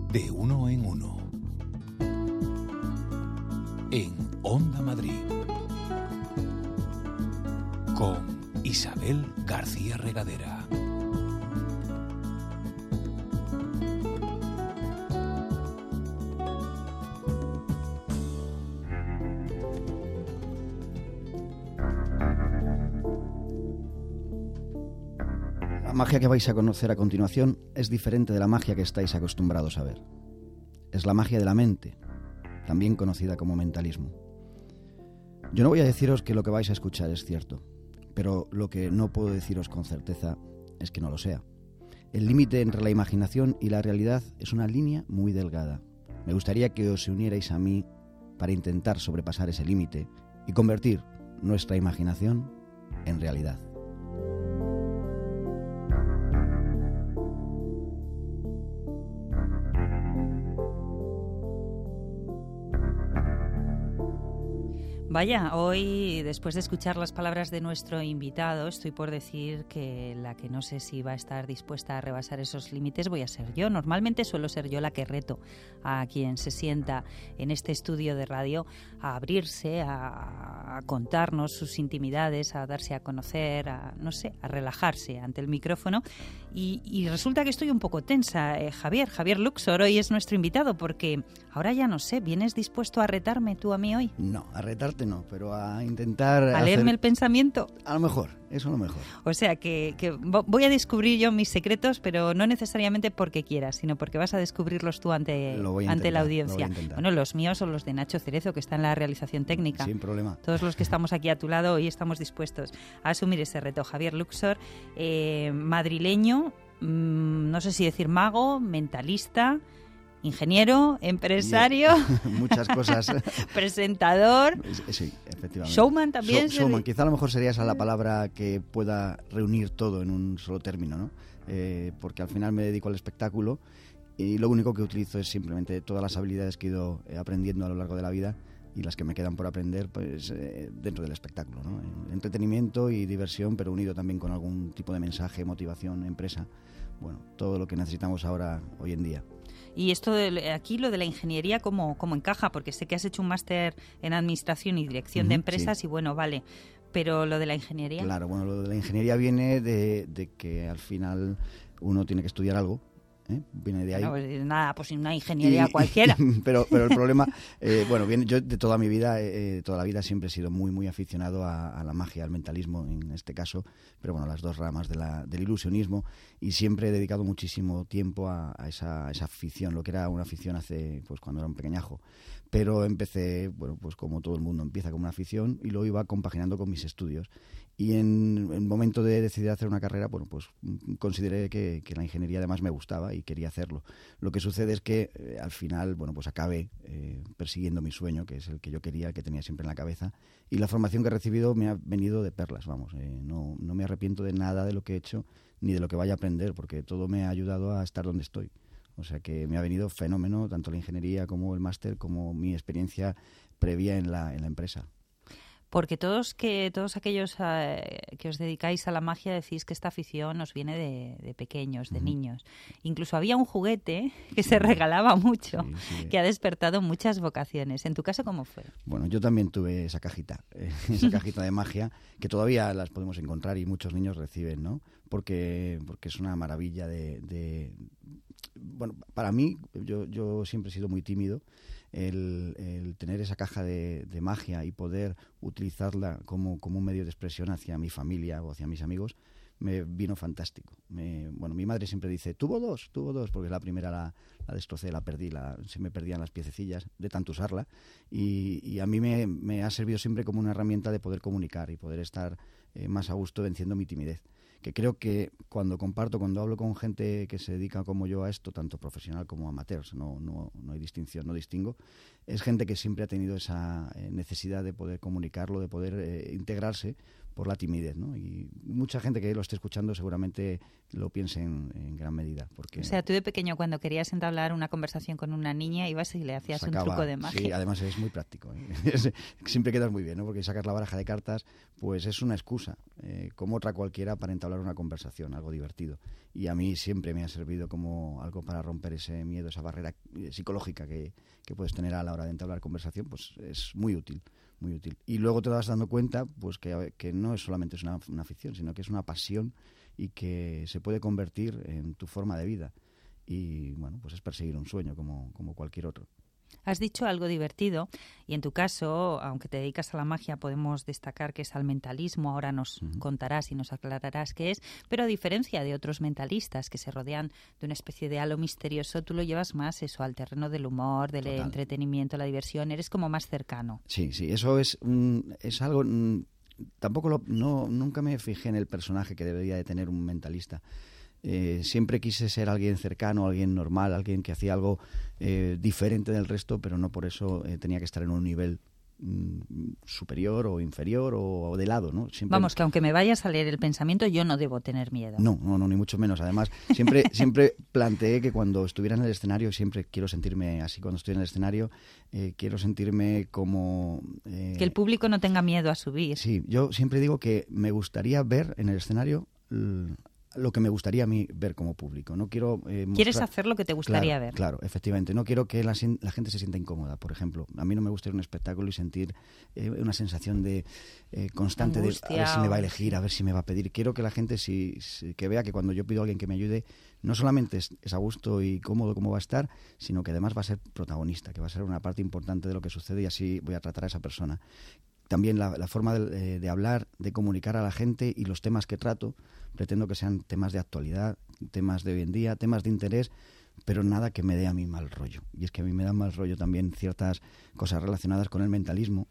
De uno en uno. En Onda Madrid. Con Isabel García Regadera. La magia que vais a conocer a continuación es diferente de la magia que estáis acostumbrados a ver. Es la magia de la mente, también conocida como mentalismo. Yo no voy a deciros que lo que vais a escuchar es cierto, pero lo que no puedo deciros con certeza es que no lo sea. El límite entre la imaginación y la realidad es una línea muy delgada. Me gustaría que os unierais a mí para intentar sobrepasar ese límite y convertir nuestra imaginación en realidad. Vaya, hoy, después de escuchar las palabras de nuestro invitado, estoy por decir que la que no sé si va a estar dispuesta a rebasar esos límites voy a ser yo. Normalmente suelo ser yo la que reto a quien se sienta en este estudio de radio a abrirse, a contarnos sus intimidades, a darse a conocer, a relajarse ante el micrófono. Y resulta que estoy un poco tensa. Javier Luxor hoy es nuestro invitado porque ahora ya no sé, ¿vienes dispuesto a retarme tú a mí hoy? No, a retarte no, pero a intentar... ¿A leerme el pensamiento? A lo mejor, eso a lo mejor. O sea, que voy a descubrir yo mis secretos, pero no necesariamente porque quieras, sino porque vas a descubrirlos tú ante la audiencia. Bueno, los míos son los de Nacho Cerezo, que está en la realización técnica. Sin problema. Todos los que estamos aquí a tu lado hoy estamos dispuestos a asumir ese reto. Javier Luxor, madrileño, no sé si decir mago, mentalista... ingeniero, empresario, muchas cosas. Presentador, sí, efectivamente. Showman también. Showman, quizá a lo mejor sería esa la palabra que pueda reunir todo en un solo término, ¿no? Porque al final me dedico al espectáculo y lo único que utilizo es simplemente todas las habilidades que he ido aprendiendo a lo largo de la vida y las que me quedan por aprender pues dentro del espectáculo, ¿no? Entretenimiento y diversión, pero unido también con algún tipo de mensaje, motivación, empresa. Bueno, todo lo que necesitamos ahora, hoy en día. Y esto aquí, lo de la ingeniería, ¿cómo encaja? Porque sé que has hecho un máster en administración y dirección de empresas, sí. Y bueno, vale, pero lo de la ingeniería... Claro, bueno, lo de la ingeniería viene de que al final uno tiene que estudiar algo. Viene de ahí. No, pues nada, pues una ingeniería cualquiera. pero el problema, viene, yo de toda mi vida, toda la vida siempre he sido muy, muy aficionado a la magia, al mentalismo en este caso, pero bueno, las dos ramas del ilusionismo, y siempre he dedicado muchísimo tiempo a esa afición, lo que era una afición hace, pues cuando era un pequeñajo. Pero empecé, bueno, pues como todo el mundo empieza con una afición y lo iba compaginando con mis estudios. Y en el momento de decidir hacer una carrera, bueno, pues consideré que la ingeniería además me gustaba y quería hacerlo. Lo que sucede es que al final, bueno, pues acabé persiguiendo mi sueño, que es el que yo quería, el que tenía siempre en la cabeza. Y la formación que he recibido me ha venido de perlas, vamos. No me arrepiento de nada de lo que he hecho ni de lo que vaya a aprender, porque todo me ha ayudado a estar donde estoy. O sea que me ha venido fenómeno, tanto la ingeniería como el máster, como mi experiencia previa en la empresa. Porque todos aquellos que os dedicáis a la magia decís que esta afición os viene de pequeños, de niños. Incluso había un juguete que se regalaba mucho, que ha despertado muchas vocaciones. ¿En tu caso cómo fue? Bueno, yo también tuve esa cajita de magia, que todavía las podemos encontrar y muchos niños reciben, ¿no? Porque es una maravilla bueno, para mí, yo siempre he sido muy tímido. El tener esa caja de magia y poder utilizarla como un medio de expresión hacia mi familia o hacia mis amigos me vino fantástico. Mi madre siempre dice, tuvo dos, porque la primera la destrocé, la perdí, se me perdían las piececillas de tanto usarla, y a mí me ha servido siempre como una herramienta de poder comunicar y poder estar más a gusto venciendo mi timidez. Que creo que cuando hablo con gente que se dedica como yo a esto, tanto profesional como amateurs, no hay distinción, no distingo, es gente que siempre ha tenido esa necesidad de poder comunicarlo, de poder integrarse, la timidez, ¿no? Y mucha gente que lo esté escuchando seguramente lo piense en gran medida. Porque o sea, tú de pequeño cuando querías entablar una conversación con una niña ibas y le hacías un truco de magia. Sí, además es muy práctico, ¿eh? Siempre quedas muy bien, ¿no? Porque sacas la baraja de cartas, pues es una excusa, como otra cualquiera, para entablar una conversación, algo divertido. Y a mí siempre me ha servido como algo para romper ese miedo, esa barrera psicológica que puedes tener a la hora de entablar conversación, pues es muy útil. Muy útil. Y luego te vas dando cuenta pues que no es solamente es una afición, sino que es una pasión y que se puede convertir en tu forma de vida. Y bueno, pues es perseguir un sueño como cualquier otro. Has dicho algo divertido y en tu caso, aunque te dedicas a la magia, podemos destacar que es al mentalismo. Ahora nos contarás y nos aclararás qué es, pero a diferencia de otros mentalistas que se rodean de una especie de halo misterioso, tú lo llevas más eso al terreno del humor, del entretenimiento, la diversión. Eres como más cercano. Sí, eso es algo... Tampoco nunca me fijé en el personaje que debería de tener un mentalista. Siempre quise ser alguien cercano, alguien normal, alguien que hacía algo diferente del resto, pero no por eso tenía que estar en un nivel superior o inferior o de lado, ¿no? Siempre... Vamos, que aunque me vayas a leer el pensamiento, yo no debo tener miedo. No, ni mucho menos. Además, siempre planteé que cuando estuviera en el escenario, siempre quiero sentirme así cuando estoy en el escenario, quiero sentirme como... que el público no tenga miedo a subir. Sí, yo siempre digo que me gustaría ver en el escenario lo que me gustaría a mí ver como público. No quiero ¿Quieres hacer lo que te gustaría ver? Claro, efectivamente. No quiero que la gente se sienta incómoda, por ejemplo. A mí no me gusta ir a un espectáculo y sentir una sensación de constante angustia, de a ver si me va a elegir, a ver si me va a pedir. Quiero que la gente que vea que cuando yo pido a alguien que me ayude, no solamente es a gusto y cómodo como va a estar, sino que además va a ser protagonista, que va a ser una parte importante de lo que sucede y así voy a tratar a esa persona. También la forma de hablar, de comunicar a la gente y los temas que trato, pretendo que sean temas de actualidad, temas de hoy en día, temas de interés, pero nada que me dé a mí mal rollo. Y es que a mí me da mal rollo también ciertas cosas relacionadas con el mentalismo.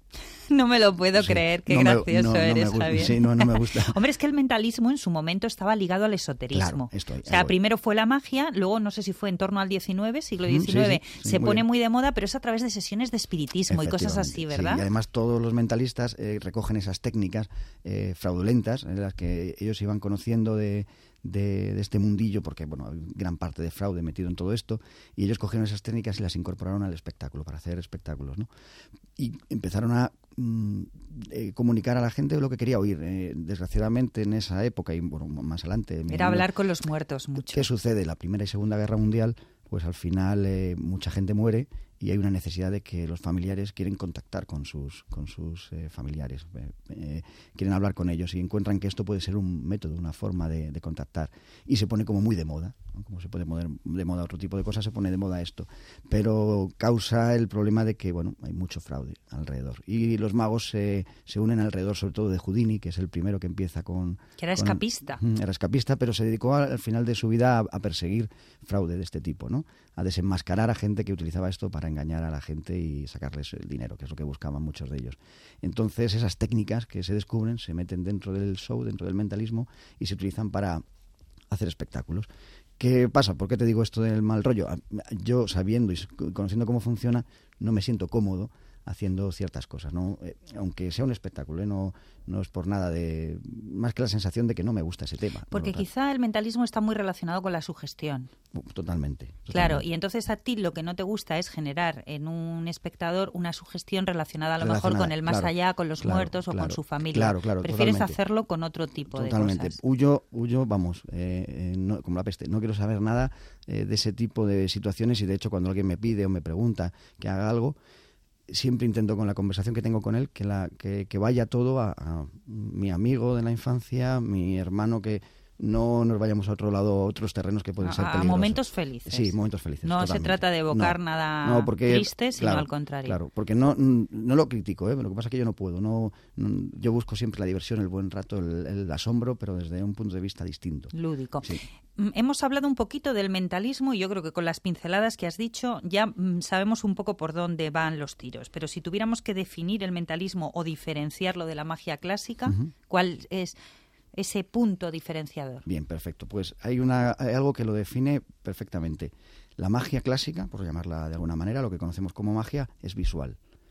No me lo puedo creer, qué gracioso eres, Javier. Sí, no me gusta. Hombre, es que el mentalismo en su momento estaba ligado al esoterismo. Claro, o sea, primero fue la magia, luego no sé si fue en torno al siglo XIX, se pone muy de moda, pero es a través de sesiones de espiritismo y cosas así, ¿verdad? Sí, y además todos los mentalistas recogen esas técnicas fraudulentas en las que ellos iban conociendo de este mundillo, porque bueno, hay gran parte de fraude metido en todo esto, y ellos cogieron esas técnicas y las incorporaron al espectáculo, para hacer espectáculos, ¿no? Y empezaron a comunicar a la gente lo que quería oír. Desgraciadamente en esa época, y bueno, más adelante... Era hablar con los muertos mucho. ¿Qué sucede? La Primera y Segunda Guerra Mundial, pues al final mucha gente muere y hay una necesidad de que los familiares quieren contactar con sus familiares, quieren hablar con ellos y encuentran que esto puede ser un método, una forma de contactar, y se pone como muy de moda, ¿no? Como se pone de moda otro tipo de cosas, se pone de moda esto, pero causa el problema de que bueno, hay mucho fraude alrededor y los magos se unen alrededor, sobre todo de Houdini, que es el primero que empieza con... Que era escapista. Era escapista, pero se dedicó al final de su vida a perseguir fraude de este tipo, ¿no? A desenmascarar a gente que utilizaba esto para engañar a la gente y sacarles el dinero, que es lo que buscaban muchos de ellos. Entonces esas técnicas que se descubren se meten dentro del show, dentro del mentalismo, y se utilizan para hacer espectáculos. ¿Qué pasa? ¿Por qué te digo esto del mal rollo? Yo, sabiendo y conociendo cómo funciona, no me siento cómodo haciendo ciertas cosas, ¿no? Aunque sea un espectáculo, no es por nada más que la sensación de que no me gusta ese tema. Porque quizá el mentalismo está muy relacionado con la sugestión. Totalmente. Claro, y entonces a ti lo que no te gusta es generar en un espectador una sugestión relacionada a lo mejor con el más allá, con los muertos o con su familia. Claro, prefieres totalmente. hacerlo con otro tipo de cosas. Totalmente. Huyo, vamos, como la peste. No quiero saber nada de ese tipo de situaciones, y de hecho cuando alguien me pide o me pregunta que haga algo, siempre intento con la conversación que tengo con él que vaya todo a mi amigo de la infancia, mi hermano, que no nos vayamos a otro lado, a otros terrenos que pueden ser peligrosos. A momentos felices. Sí, momentos felices. No totalmente. se trata de evocar nada triste, sino al contrario. Claro, porque no lo critico, pero lo que pasa es que yo no puedo. Yo busco siempre la diversión, el buen rato, el asombro, pero desde un punto de vista distinto. Lúdico. Sí. Hemos hablado un poquito del mentalismo y yo creo que con las pinceladas que has dicho ya sabemos un poco por dónde van los tiros. Pero si tuviéramos que definir el mentalismo o diferenciarlo de la magia clásica, ¿cuál es ese punto diferenciador? Bien, perfecto. Pues hay algo que lo define perfectamente. La magia clásica, por llamarla de alguna manera, lo que conocemos como magia, es visual.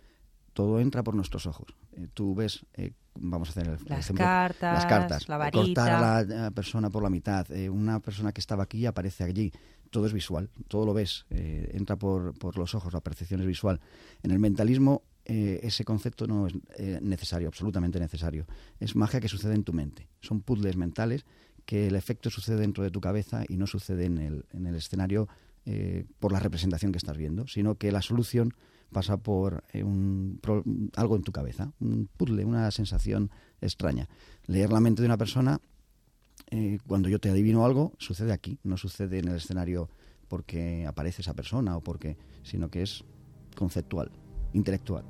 todo entra por nuestros ojos. Tú ves, vamos a hacer el ejemplo, las cartas, la varita. Cortar a la persona por la mitad, una persona que estaba aquí aparece allí. Todo es visual, todo lo ves, entra por los ojos, la percepción es visual. En el mentalismo ese concepto no es necesario, absolutamente necesario. Es magia que sucede en tu mente. Son puzzles mentales que el efecto sucede dentro de tu cabeza y no sucede en el escenario por la representación que estás viendo, sino que la solución pasa por algo en tu cabeza, un puzzle, una sensación extraña. Leer la mente de una persona, cuando yo te adivino algo, sucede aquí, no sucede en el escenario porque aparece esa persona sino que es conceptual, intelectual.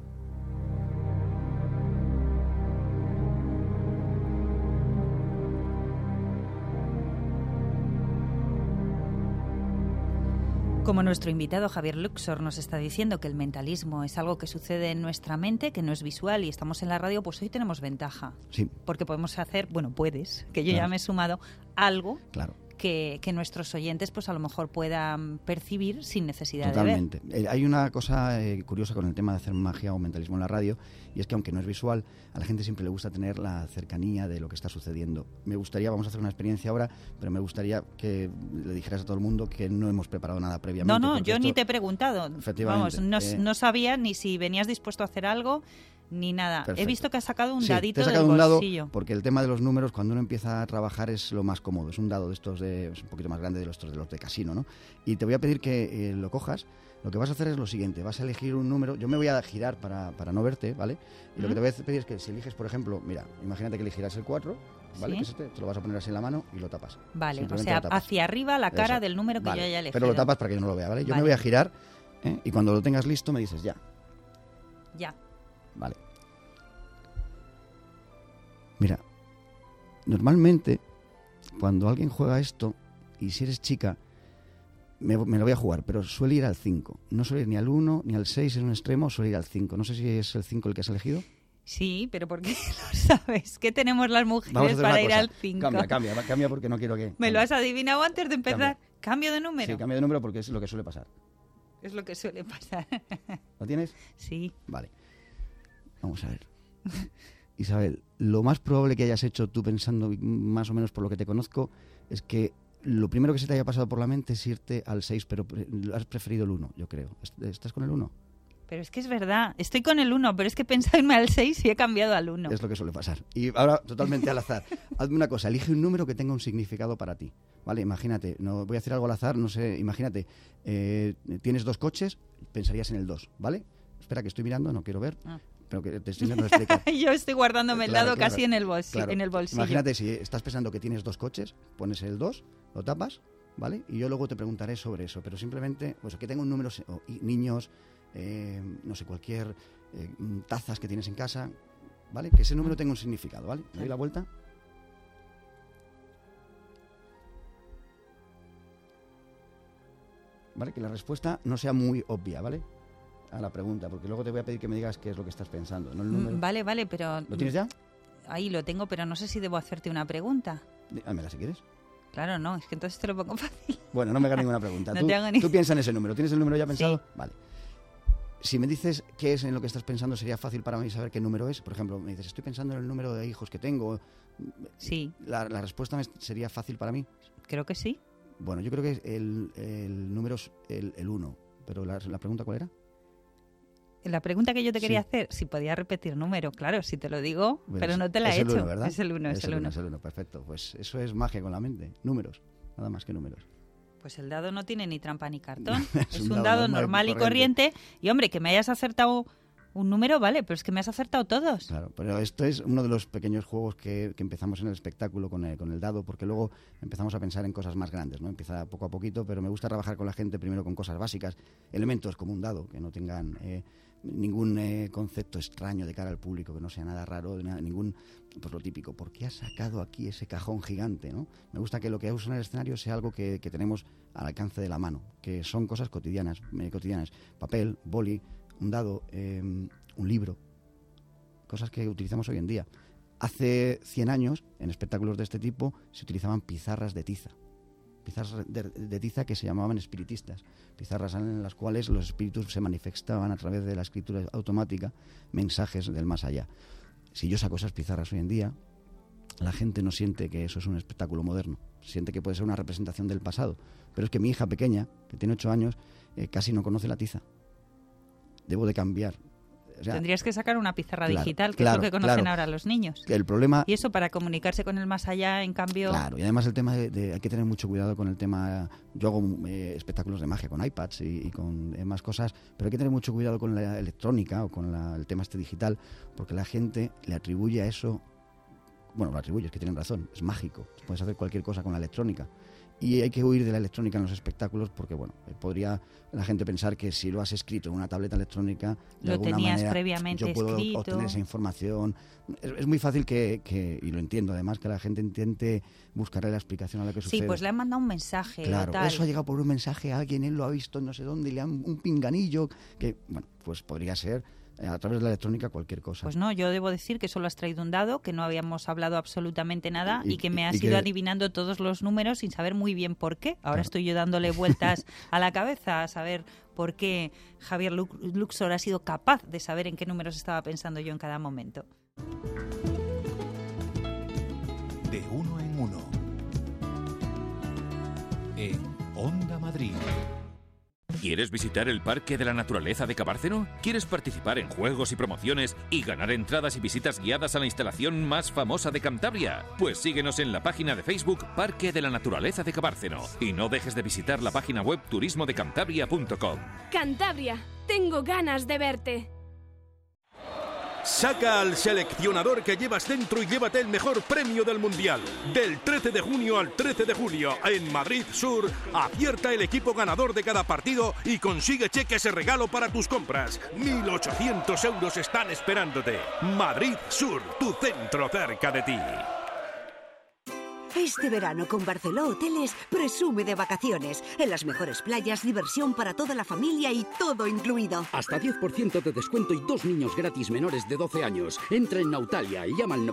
Como nuestro invitado Javier Luxor nos está diciendo que el mentalismo es algo que sucede en nuestra mente, que no es visual y estamos en la radio, pues hoy tenemos ventaja. Sí. Porque podemos hacer, puedes, que yo claro. ya me he sumado, algo claro. que nuestros oyentes pues a lo mejor puedan percibir sin necesidad Totalmente. de ver. Hay una cosa curiosa con el tema de hacer magia o mentalismo en la radio, y es que aunque no es visual, a la gente siempre le gusta tener la cercanía de lo que está sucediendo. Me gustaría, vamos a hacer una experiencia ahora, pero me gustaría que le dijeras a todo el mundo que no hemos preparado nada previamente. No, yo ni te he preguntado. Efectivamente. Vamos, no sabía ni si venías dispuesto a hacer algo ni nada. Perfecto. He visto que has sacado un sí, dadito te he sacado del un dado bolsillo. porque el tema de los números, cuando uno empieza a trabajar, es lo más cómodo. Es un dado de estos es un poquito más grande de los de casino, ¿no? Y te voy a pedir que lo cojas. Lo que vas a hacer es lo siguiente: vas a elegir un número. Yo me voy a girar para no verte, ¿vale? Y lo que te voy a pedir es que si eliges, por ejemplo, mira, imagínate que elegirás el 4, ¿vale? ¿Sí? Que te lo vas a poner así en la mano y lo tapas. Vale, o sea, hacia arriba la cara del número que vale. yo haya elegido. Pero lo tapas para que yo no lo vea, ¿vale? Yo me voy a girar, y cuando lo tengas listo me dices ya. Ya. Vale. Mira, normalmente cuando alguien juega esto, y si eres chica, me lo voy a jugar, pero suele ir al 5. No suele ir ni al 1 ni al 6 en un extremo, suele ir al 5. No sé si es el 5 el que has elegido. Sí, pero ¿por qué lo sabes? ¿Qué tenemos las mujeres para ir al 5? Cambia porque no quiero que... ¿Me lo has adivinado antes de empezar? Cambia. ¿Cambio de número? Sí, cambio de número porque es lo que suele pasar. Es lo que suele pasar. ¿Lo tienes? Sí. Vale. Vamos a ver. Isabel, lo más probable que hayas hecho tú, pensando más o menos por lo que te conozco, es que lo primero que se te haya pasado por la mente es irte al 6, pero has preferido el 1, yo creo. ¿Estás con el 1? Pero es que es verdad, estoy con el 1, pero es que he pensado irme al 6 y he cambiado al 1. Es lo que suele pasar. Y ahora, totalmente al azar. Hazme una cosa, elige un número que tenga un significado para ti. ¿Vale? Imagínate, no voy a hacer algo al azar, no sé, imagínate, tienes 2 coches, pensarías en el 2, ¿vale? Espera, que estoy mirando, no quiero ver. Pero que te estoy intentando explicar. Yo estoy guardándome el dado casi en el claro. bolsillo. Imagínate, si estás pensando que tienes 2 coches, pones el 2, lo tapas, ¿vale? Y yo luego te preguntaré sobre eso, pero simplemente, pues que tenga un número, niños, no sé, cualquier tazas que tienes en casa, ¿vale? Que ese número tenga un significado, ¿vale? ¿Me doy la vuelta? ¿Vale? Que la respuesta no sea muy obvia, ¿vale? A la pregunta, porque luego te voy a pedir que me digas qué es lo que estás pensando, ¿no? El número. Vale, pero... ¿Lo tienes ya? Ahí lo tengo, pero no sé si debo hacerte una pregunta. Hámela si quieres. Claro, no, es que entonces te lo pongo fácil. Bueno, no me hagas ninguna pregunta. No tú piensa en ese número. ¿Tienes el número ya pensado? Sí. Vale. Si me dices qué es en lo que estás pensando, sería fácil para mí saber qué número es. Por ejemplo, me dices, estoy pensando en el número de hijos que tengo. Sí. La respuesta sería fácil para mí. Creo que sí. Bueno, yo creo que el número es el 1. Pero la pregunta, ¿cuál era? La pregunta que yo te quería hacer, si podía repetir número, claro, si te lo digo, bueno, pero no te la he hecho. 1, ¿verdad? Es el 1, es el 1. Es el 1, perfecto. Pues eso es magia con la mente. Números, nada más que números. Pues el dado no tiene ni trampa ni cartón. es un dado normal y corriente. Y hombre, que me hayas acertado un número, vale, pero es que me has acertado todos. Claro, pero esto es uno de los pequeños juegos que empezamos en el espectáculo con el dado, porque luego empezamos a pensar en cosas más grandes, ¿no? Empieza poco a poquito, pero me gusta trabajar con la gente primero con cosas básicas, elementos como un dado, que no tengan ningún concepto extraño de cara al público, que no sea nada raro, ningún, pues lo típico, ¿por qué has sacado aquí ese cajón gigante, ¿no? Me gusta que lo que uso en el escenario sea algo que tenemos al alcance de la mano, que son cosas cotidianas, papel, boli, un dado, un libro, cosas que utilizamos hoy en día. Hace 100 años, en espectáculos de este tipo, se utilizaban pizarras de tiza pizarras de tiza que se llamaban espiritistas, pizarras en las cuales los espíritus se manifestaban a través de la escritura automática, mensajes del más allá. Si yo saco esas pizarras hoy en día, la gente no siente que eso es un espectáculo moderno, siente que puede ser una representación del pasado. Pero es que mi hija pequeña, que tiene 8 años, casi no conoce la tiza. Debo de cambiar. O sea, tendrías que sacar una pizarra claro, digital, que claro, es lo que conocen claro. ahora los niños. El problema... Y eso para comunicarse con el más allá, en cambio... Claro, y además el tema hay que tener mucho cuidado con el tema... Yo hago espectáculos de magia con iPads y con más cosas, pero hay que tener mucho cuidado con la electrónica o con el tema digital, porque la gente le atribuye a eso... Bueno, lo atribuye, es que tienen razón, es mágico. Puedes hacer cualquier cosa con la electrónica. Y hay que huir de la electrónica en los espectáculos porque, bueno, podría la gente pensar que si lo has escrito en una tableta electrónica, de lo alguna tenías manera previamente yo puedo escrito. obtener esa información. Es muy fácil y lo entiendo además, que la gente intente buscarle la explicación a lo que sucede. Sí, pues le han mandado un mensaje. Claro, o tal. eso ha llegado por un mensaje a alguien, él lo ha visto no sé dónde, y le han un pinganillo, que, bueno, pues podría ser a través de la electrónica cualquier cosa. Pues no, yo debo decir que solo has traído un dado, que no habíamos hablado absolutamente nada y que me has ido adivinando todos los números sin saber muy bien por qué. Ahora estoy yo dándole vueltas a la cabeza a saber por qué Javier Luxor ha sido capaz de saber en qué números estaba pensando yo en cada momento. De uno en uno. En Onda Madrid. ¿Quieres visitar el Parque de la Naturaleza de Cabárceno? ¿Quieres participar en juegos y promociones y ganar entradas y visitas guiadas a la instalación más famosa de Cantabria? Pues síguenos en la página de Facebook Parque de la Naturaleza de Cabárceno y no dejes de visitar la página web turismodecantabria.com. Cantabria, tengo ganas de verte. Saca al seleccionador que llevas dentro y llévate el mejor premio del Mundial. Del 13 de junio al 13 de julio en Madrid Sur, acierta el equipo ganador de cada partido y consigue cheques de regalo para tus compras. 1.800 euros están esperándote. Madrid Sur, tu centro cerca de ti. Este verano con Barceló Hoteles presume de vacaciones. En las mejores playas, diversión para toda la familia y todo incluido. Hasta 10% de descuento y 2 niños gratis menores de 12 años. Entra en Nautalia y llama al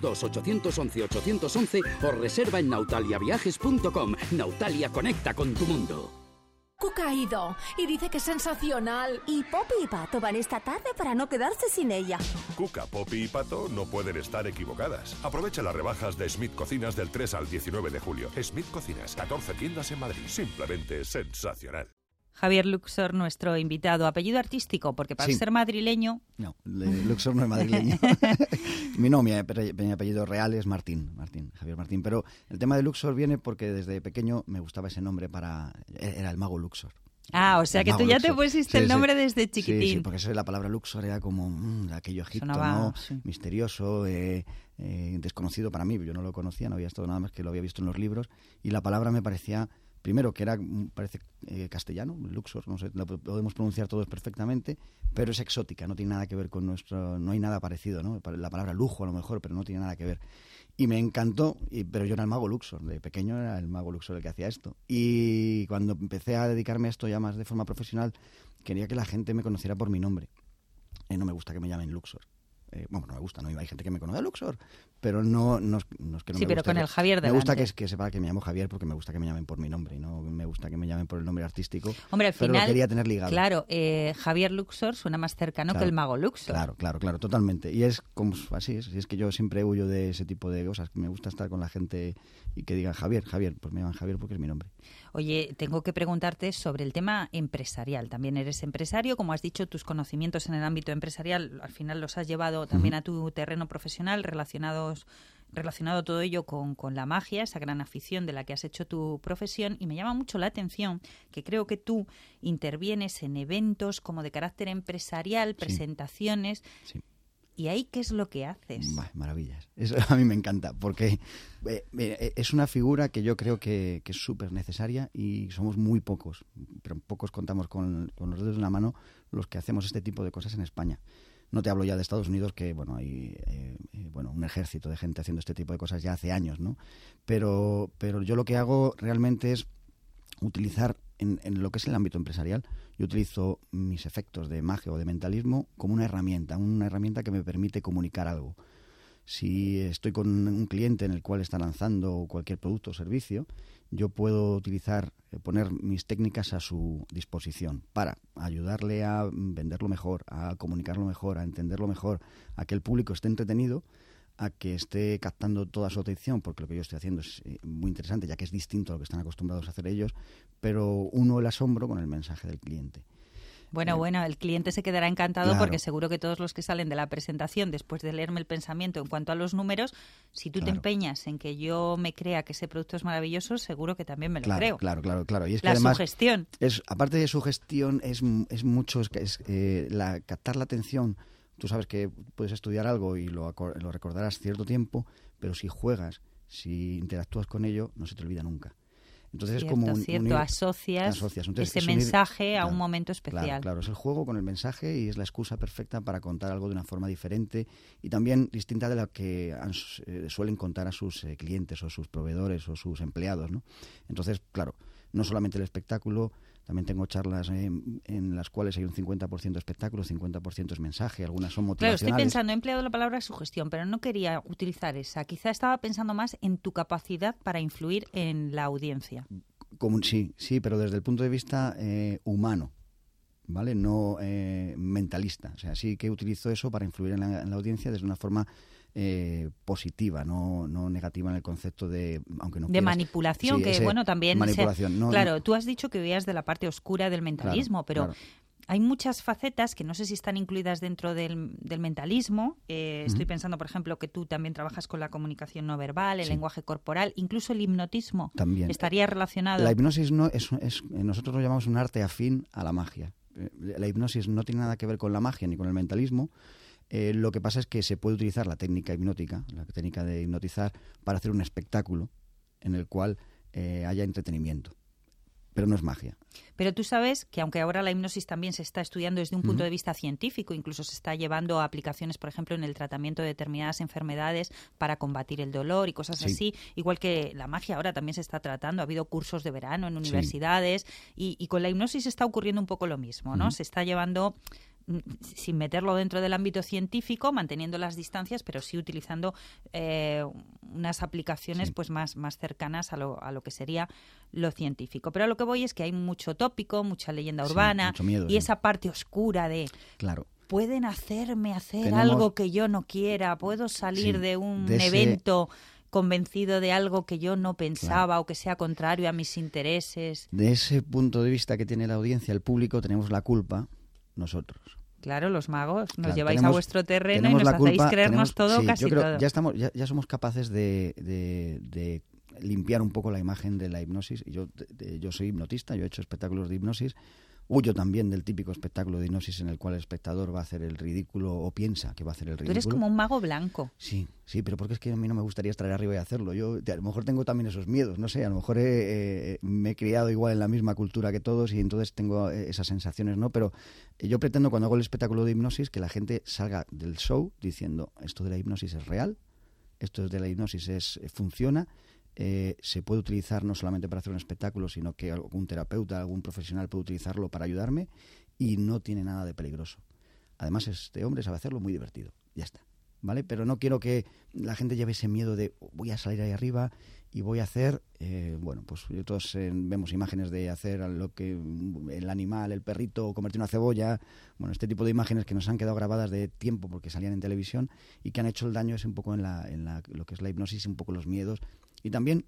902-811-811 o reserva en nautaliaviajes.com. Nautalia conecta con tu mundo. Cuca ha ido y dice que es sensacional. Y Poppy y Pato van esta tarde para no quedarse sin ella. Cuca, Poppy y Pato no pueden estar equivocadas. Aprovecha las rebajas de Smith Cocinas del 3 al 19 de julio. Smith Cocinas, 14 tiendas en Madrid. Simplemente sensacional. Javier Luxor, nuestro invitado. Apellido artístico, porque para ser madrileño... No, Luxor no es madrileño. mi apellido real es Martín, Javier Martín. Pero el tema de Luxor viene porque desde pequeño me gustaba ese nombre era el mago Luxor. O sea que tú ya te pusiste el nombre desde chiquitín. Sí, porque eso de la palabra Luxor era como aquello Egipto, sonaba, ¿no? Sí. Misterioso, desconocido para mí. Yo no lo conocía, no había estado nada más que lo había visto en los libros. Y la palabra me parecía... Primero, que parece castellano, Luxor, no sé, lo podemos pronunciar todos perfectamente, pero es exótica, no tiene nada que ver con no hay nada parecido, ¿no? La palabra lujo a lo mejor, pero no tiene nada que ver. Y me encantó, pero yo era el mago Luxor, de pequeño era el mago Luxor el que hacía esto. Y cuando empecé a dedicarme a esto ya más de forma profesional, quería que la gente me conociera por mi nombre. No me gusta que me llamen Luxor. No me gusta, no hay gente que me conoce Luxor, pero no es que no me guste. Sí, pero con el Javier delante. Me gusta que sepa que me llamo Javier porque me gusta que me llamen por mi nombre y no me gusta que me llamen por el nombre artístico. Hombre, al pero final, lo quería tener ligado. Claro, Javier Luxor suena más cercano que el mago Luxor. Claro, totalmente. Y es como así es que yo siempre huyo de ese tipo de cosas. Me gusta estar con la gente y que digan Javier, pues me llaman Javier porque es mi nombre. Oye, tengo que preguntarte sobre el tema empresarial. También eres empresario, como has dicho, tus conocimientos en el ámbito empresarial al final los has llevado también a tu terreno profesional, relacionado todo ello con la magia, esa gran afición de la que has hecho tu profesión, y me llama mucho la atención que creo que tú intervienes en eventos como de carácter empresarial, presentaciones. Sí. ¿Y ahí qué es lo que haces? Maravillas. Eso a mí me encanta, porque es una figura que yo creo que es súper necesaria y somos muy pocos, pero pocos contamos con los dedos de una mano los que hacemos este tipo de cosas en España. No te hablo ya de Estados Unidos, que hay un ejército de gente haciendo este tipo de cosas ya hace años, ¿no? Pero yo lo que hago realmente es utilizar en lo que es el ámbito empresarial, yo utilizo mis efectos de magia o de mentalismo como una herramienta que me permite comunicar algo. Si estoy con un cliente en el cual está lanzando cualquier producto o servicio, yo puedo utilizar, poner mis técnicas a su disposición para ayudarle a venderlo mejor, a comunicarlo mejor, a entenderlo mejor, a que el público esté entretenido, a que esté captando toda su atención, porque lo que yo estoy haciendo es muy interesante, ya que es distinto a lo que están acostumbrados a hacer ellos, pero uno el asombro con el mensaje del cliente. Bueno, el cliente se quedará encantado, claro, porque seguro que todos los que salen de la presentación, después de leerme el pensamiento en cuanto a los números, si tú te empeñas en que yo me crea que ese producto es maravilloso, seguro que también me lo creo. Claro. Y es que la además, sugestión. Aparte de sugestión, es mucho, captar la atención. Tú sabes que puedes estudiar algo y lo recordarás cierto tiempo, pero si juegas, si interactúas con ello, no se te olvida nunca. Entonces cierto, es como asocias Entonces, ese mensaje a un momento especial. Claro, es el juego con el mensaje y es la excusa perfecta para contar algo de una forma diferente y también distinta de la que suelen contar a sus clientes o sus proveedores o sus empleados, ¿no? Entonces, claro, no solamente el espectáculo, también tengo charlas en las cuales hay un 50% espectáculo, 50% es mensaje, algunas son motivacionales. Claro, estoy pensando, he empleado la palabra sugestión, pero no quería utilizar esa. Quizá estaba pensando más en tu capacidad para influir en la audiencia. Sí, pero desde el punto de vista humano, ¿vale? No mentalista. O sea, sí que utilizo eso para influir en la audiencia desde una forma positiva, no negativa en el concepto de, aunque no de quieras, manipulación, sí, que bueno, también manipulación, claro, tú has dicho que veías de la parte oscura del mentalismo, pero hay muchas facetas que no sé si están incluidas dentro del mentalismo. Estoy pensando, por ejemplo, que tú también trabajas con la comunicación no verbal, el lenguaje corporal, incluso el hipnotismo también estaría relacionado. La hipnosis nosotros lo llamamos un arte afín a la magia. La hipnosis no tiene nada que ver con la magia ni con el mentalismo. Lo que pasa es que se puede utilizar la técnica hipnótica, la técnica de hipnotizar, para hacer un espectáculo en el cual haya entretenimiento. Pero no es magia. Pero tú sabes que aunque ahora la hipnosis también se está estudiando desde un punto de vista científico, incluso se está llevando a aplicaciones, por ejemplo, en el tratamiento de determinadas enfermedades para combatir el dolor y cosas así, igual que la magia ahora también se está tratando. Ha habido cursos de verano en universidades y con la hipnosis está ocurriendo un poco lo mismo, ¿no? Se está llevando, sin meterlo dentro del ámbito científico, manteniendo las distancias, pero sí utilizando unas aplicaciones pues más cercanas a lo que sería lo científico. Pero a lo que voy es que hay mucho tópico, mucha leyenda urbana, mucho miedo, y esa parte oscura de... Claro. Pueden hacerme hacer algo que yo no quiera, puedo salir de un evento convencido de algo que yo no pensaba o que sea contrario a mis intereses. De ese punto de vista que tiene la audiencia, el público, tenemos la culpa nosotros. Claro, los magos, nos lleváis a vuestro terreno y nos hacéis creernos todo, casi yo creo, todo. Ya somos capaces de limpiar un poco la imagen de la hipnosis. Y yo soy hipnotista, yo he hecho espectáculos de hipnosis. Huyo también del típico espectáculo de hipnosis en el cual el espectador va a hacer el ridículo o piensa que va a hacer el ridículo. Tú eres como un mago blanco. Sí, pero porque es que a mí no me gustaría estar arriba y hacerlo. Yo a lo mejor tengo también esos miedos, no sé, a lo mejor me he criado igual en la misma cultura que todos y entonces tengo esas sensaciones, ¿no? Pero yo pretendo cuando hago el espectáculo de hipnosis que la gente salga del show diciendo esto de la hipnosis es real, esto de la hipnosis funciona. Se puede utilizar no solamente para hacer un espectáculo, sino que algún terapeuta, algún profesional puede utilizarlo para ayudarme y no tiene nada de peligroso. Además, este hombre sabe hacerlo muy divertido. Ya está, ¿vale? Pero no quiero que la gente lleve ese miedo de voy a salir ahí arriba y voy a hacer... pues todos vemos imágenes de hacer lo que el animal, el perrito, convertir una cebolla... Bueno, este tipo de imágenes que nos han quedado grabadas de tiempo porque salían en televisión y que han hecho el daño es un poco en lo que es la hipnosis, un poco los miedos. Y también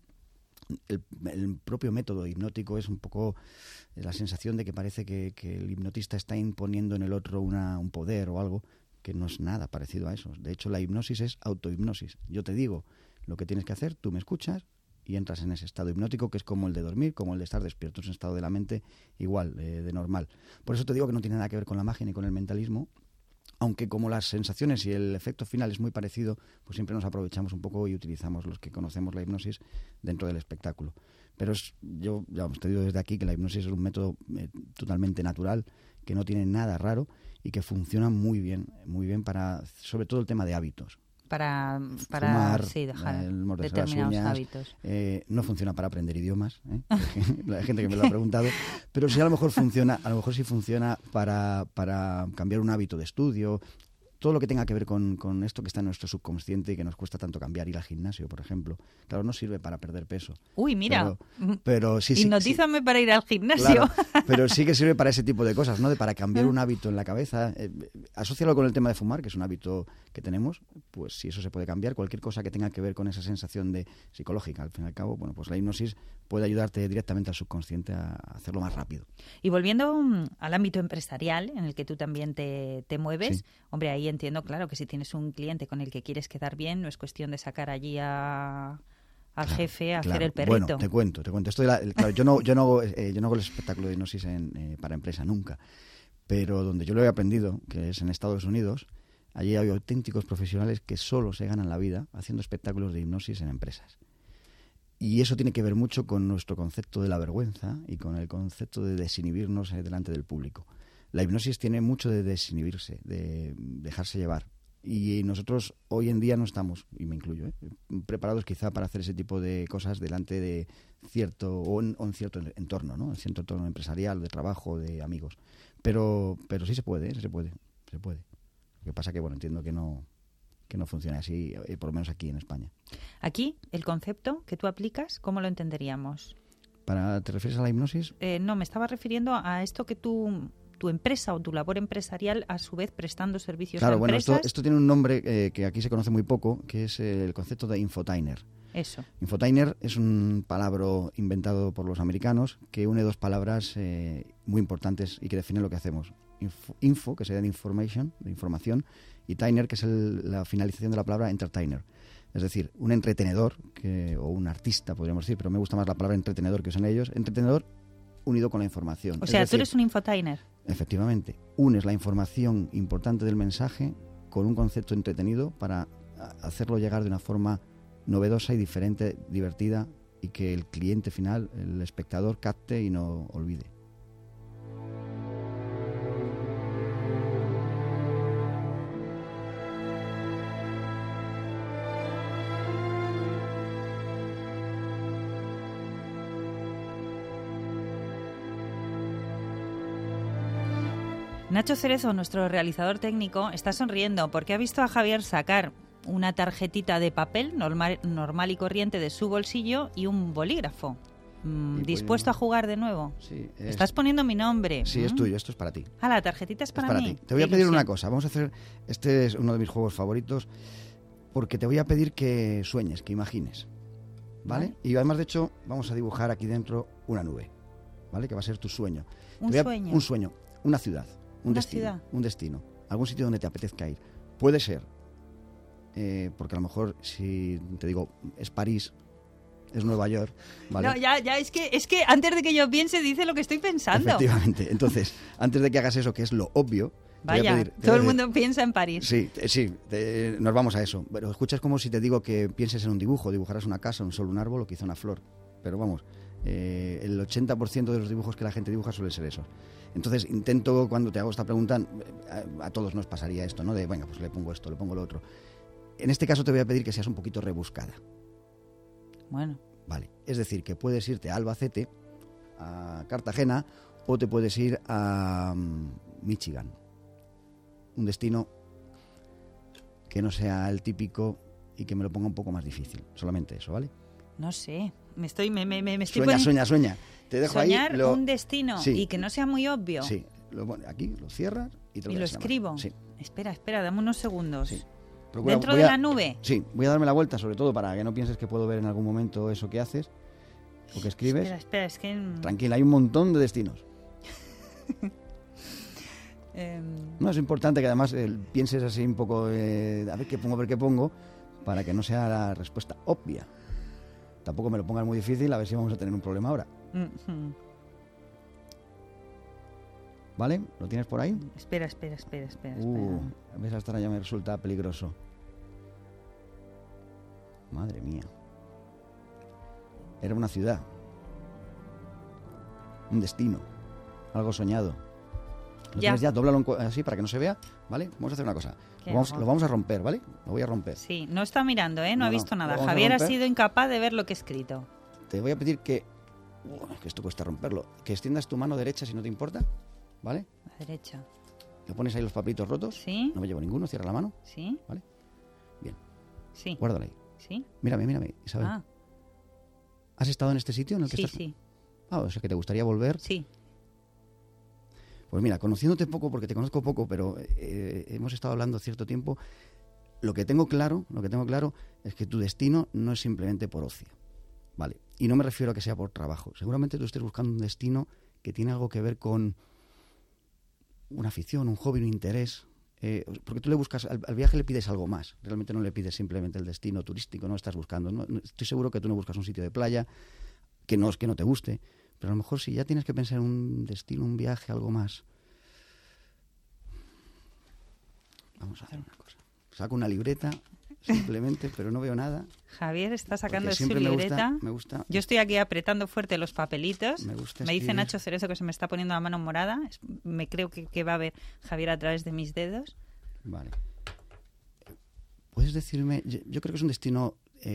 el propio método hipnótico es un poco la sensación de que parece que el hipnotista está imponiendo en el otro un poder o algo que no es nada parecido a eso. De hecho, la hipnosis es autohipnosis. Yo te digo lo que tienes que hacer, tú me escuchas y entras en ese estado hipnótico que es como el de dormir, como el de estar despierto. Es un estado de la mente igual, de normal. Por eso te digo que no tiene nada que ver con la magia ni con el mentalismo. Aunque como las sensaciones y el efecto final es muy parecido, pues siempre nos aprovechamos un poco y utilizamos los que conocemos la hipnosis dentro del espectáculo. Pero yo te digo desde aquí que la hipnosis es un método totalmente natural, que no tiene nada raro y que funciona muy bien para, sobre todo el tema de hábitos. Para fumar, dejar morderse determinados las uñas, hábitos. No funciona para aprender idiomas, la gente que me lo ha preguntado, pero sí a lo mejor sí funciona para cambiar un hábito de estudio. todo lo que tenga que ver con esto que está en nuestro subconsciente y que nos cuesta tanto cambiar, ir al gimnasio, por ejemplo. Claro, no sirve para perder peso. Uy, mira, pero sí, hipnotízame para ir al gimnasio. Claro, pero sí que sirve para ese tipo de cosas, ¿no? Para cambiar un hábito en la cabeza. Asócialo con el tema de fumar, que es un hábito que tenemos, pues si eso se puede cambiar, cualquier cosa que tenga que ver con esa sensación de psicológica, al fin y al cabo, bueno, pues la hipnosis puede ayudarte directamente al subconsciente a hacerlo más rápido. Y volviendo al ámbito empresarial, en el que tú también te mueves, Sí. hombre, ahí entiendo, claro, que si tienes un cliente con el que quieres quedar bien, no es cuestión de sacar allí al jefe a hacer el perrito. Bueno, te cuento. Esto claro, yo no hago el espectáculo de hipnosis para empresa nunca, pero donde yo lo he aprendido, que es en Estados Unidos, allí hay auténticos profesionales que solo se ganan la vida haciendo espectáculos de hipnosis en empresas. Y eso tiene que ver mucho con nuestro concepto de la vergüenza y con el concepto de desinhibirnos delante del público. La hipnosis tiene mucho de desinhibirse, de dejarse llevar. Y nosotros hoy en día no estamos, y me incluyo, preparados quizá para hacer ese tipo de cosas delante de cierto o en cierto entorno, ¿no? En cierto entorno empresarial, de trabajo, de amigos. Pero sí se puede. Lo que pasa que, bueno, entiendo que no funciona así, por lo menos aquí en España. Aquí, el concepto que tú aplicas, ¿cómo lo entenderíamos? ¿Te refieres a la hipnosis? No, me estaba refiriendo a esto que tu empresa o tu labor empresarial, a su vez prestando servicios a empresas. Bueno, esto tiene un nombre que aquí se conoce muy poco, que es el concepto de infotainer. Eso. Infotainer es un palabra inventado por los americanos que une dos palabras muy importantes y que definen lo que hacemos. Info, que sería de información, y tainer, que es la finalización de la palabra entertainer. Es decir, un entretenedor, o un artista, podríamos decir, pero me gusta más la palabra entretenedor que usan ellos. Entretenedor unido con la información. O sea, tú eres un infotainer. Efectivamente. Unes la información importante del mensaje con un concepto entretenido para hacerlo llegar de una forma novedosa y diferente, divertida, y que el cliente final, el espectador, capte y no olvide. Nacho Cerezo, nuestro realizador técnico, está sonriendo porque ha visto a Javier sacar una tarjetita de papel normal y corriente de su bolsillo y un bolígrafo. ¿Dispuesto a jugar de nuevo? Sí. Estás poniendo mi nombre. Sí, es tuyo, esto es para ti. Ah, la tarjetita es para mí. Ti. Te voy a pedir una cosa. Vamos a hacer... Este es uno de mis juegos favoritos porque te voy a pedir que sueñes, que imagines. ¿Vale? Y además, de hecho, vamos a dibujar aquí dentro una nube. ¿Vale? Que va a ser tu sueño. Un sueño, una ciudad. Un destino, algún sitio donde te apetezca ir. Puede ser, porque a lo mejor si te digo es París, es Nueva York, ¿vale? No, ya, es que antes de que yo piense dice lo que estoy pensando. Efectivamente, entonces, antes de que hagas eso, que es lo obvio... Vaya, todo el mundo piensa en París. Sí, nos vamos a eso. Pero escucha, es como si te digo que pienses en un dibujo, dibujarás una casa, un árbol o quizá una flor. Pero vamos, el 80% de los dibujos que la gente dibuja suele ser esos. Entonces intento, cuando te hago esta pregunta, a todos nos pasaría esto, ¿no? De, venga, pues le pongo esto, le pongo lo otro. En este caso te voy a pedir que seas un poquito rebuscada. Bueno. Vale, es decir, que puedes irte a Albacete, a Cartagena, o te puedes ir a Michigan. Un destino que no sea el típico y que me lo ponga un poco más difícil. Solamente eso, ¿vale? No sé, me estoy Sueña. Te dejo soñar ahí un destino, sí. Y que no sea muy obvio. Sí, aquí lo cierras y te lo escribo. Sí. Espera, dame unos segundos. Sí. ¿Dentro de la nube? Sí, voy a darme la vuelta, sobre todo para que no pienses que puedo ver en algún momento eso que haces o que escribes. Espera, es que... Tranquila, hay un montón de destinos. No, es importante que además pienses así un poco, a ver qué pongo, para que no sea la respuesta obvia. Tampoco me lo pongas muy difícil, a ver si vamos a tener un problema ahora. ¿Vale? ¿Lo tienes por ahí? Espera. A ver, hasta ahora ya me resulta peligroso. Madre mía. Era una ciudad. Un destino. Algo soñado. ¿Lo tienes ya? Dóblalo así para que no se vea, ¿vale? Vamos a hacer una cosa. Lo vamos a romper, ¿vale? Lo voy a romper. Sí, no está mirando, ¿eh? No ha visto nada. Javier ha sido incapaz de ver lo que he escrito. Te voy a pedir que esto cuesta romperlo, que extiendas tu mano derecha si no te importa, ¿vale? La derecha. ¿Le pones ahí los papelitos rotos? Sí. No me llevo ninguno, cierra la mano. Sí. ¿Vale? Bien. Sí. Guárdala ahí. Sí. Mírame, Isabel. Ah. ¿Has estado en este sitio en el que Sí, estás? sí. Ah, o sea que te gustaría volver. Sí. Pues mira, conociéndote poco, porque te conozco poco, pero hemos estado hablando cierto tiempo, lo que tengo claro es que tu destino no es simplemente por ocio, ¿vale? Y no me refiero a que sea por trabajo. Seguramente tú estés buscando un destino que tiene algo que ver con una afición, un hobby, un interés, porque tú le buscas, al viaje le pides algo más. Realmente no le pides simplemente el destino turístico, no estás buscando. No, estoy seguro que tú no buscas un sitio de playa, que no es que no te guste. Pero a lo mejor si ya tienes que pensar en un destino, un viaje, algo más. Vamos a hacer una cosa. Saco una libreta, simplemente, pero no veo nada. Javier está sacando su siempre libreta. Me gusta. Yo estoy aquí apretando fuerte los papelitos. Me gusta Me dice escribir. Nacho Cerezo que se me está poniendo la mano morada. Me creo que va a ver Javier a través de mis dedos. Vale. ¿Puedes decirme? Yo creo que es un destino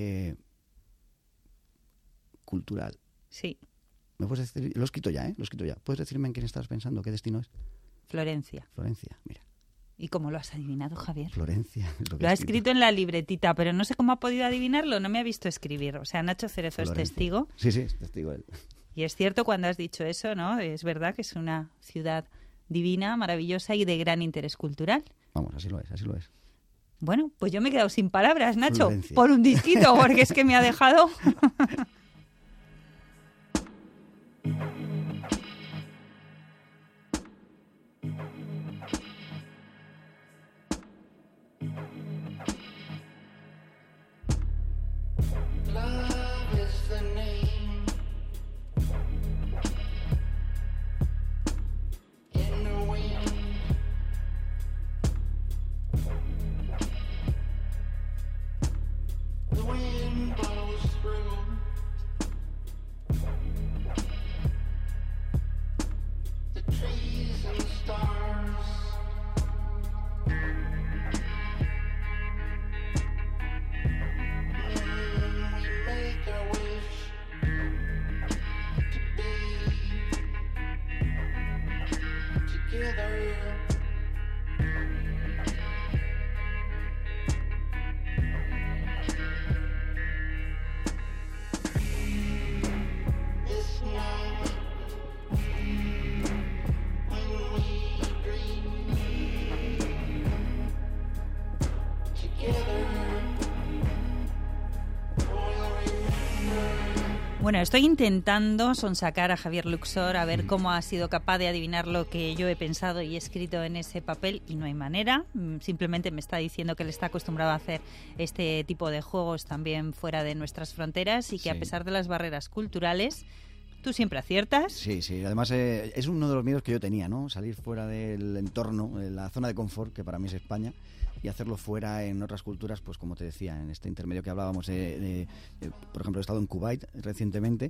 cultural. Sí. ¿Me puedes decir? Lo he escrito ya, ¿eh? Lo he escrito ya. ¿Puedes decirme en quién estabas pensando? ¿Qué destino es? Florencia. Florencia, mira. ¿Y cómo lo has adivinado, Javier? Florencia. Es lo que Lo ha he escrito en la libretita, pero no sé cómo ha podido adivinarlo. No me ha visto escribir. O sea, Nacho Cerezo Florencia. es testigo. Sí, es testigo él. Y es cierto cuando has dicho eso, ¿no? Es verdad que es una ciudad divina, maravillosa y de gran interés cultural. Vamos, así lo es, así lo es. Bueno, pues yo me he quedado sin palabras, Nacho, Florencia. por un disquito, porque es que me ha dejado... Bueno, estoy intentando sonsacar a Javier Luxor a ver cómo ha sido capaz de adivinar lo que yo he pensado y he escrito en ese papel y no hay manera. Simplemente me está diciendo que él está acostumbrado a hacer este tipo de juegos también fuera de nuestras fronteras y que a pesar de las barreras culturales, tú siempre aciertas. Sí, además es uno de los miedos que yo tenía, ¿no? Salir fuera del entorno, de la zona de confort, que para mí es España, y hacerlo fuera en otras culturas, pues como te decía, en este intermedio que hablábamos, por ejemplo, he estado en Kuwait recientemente,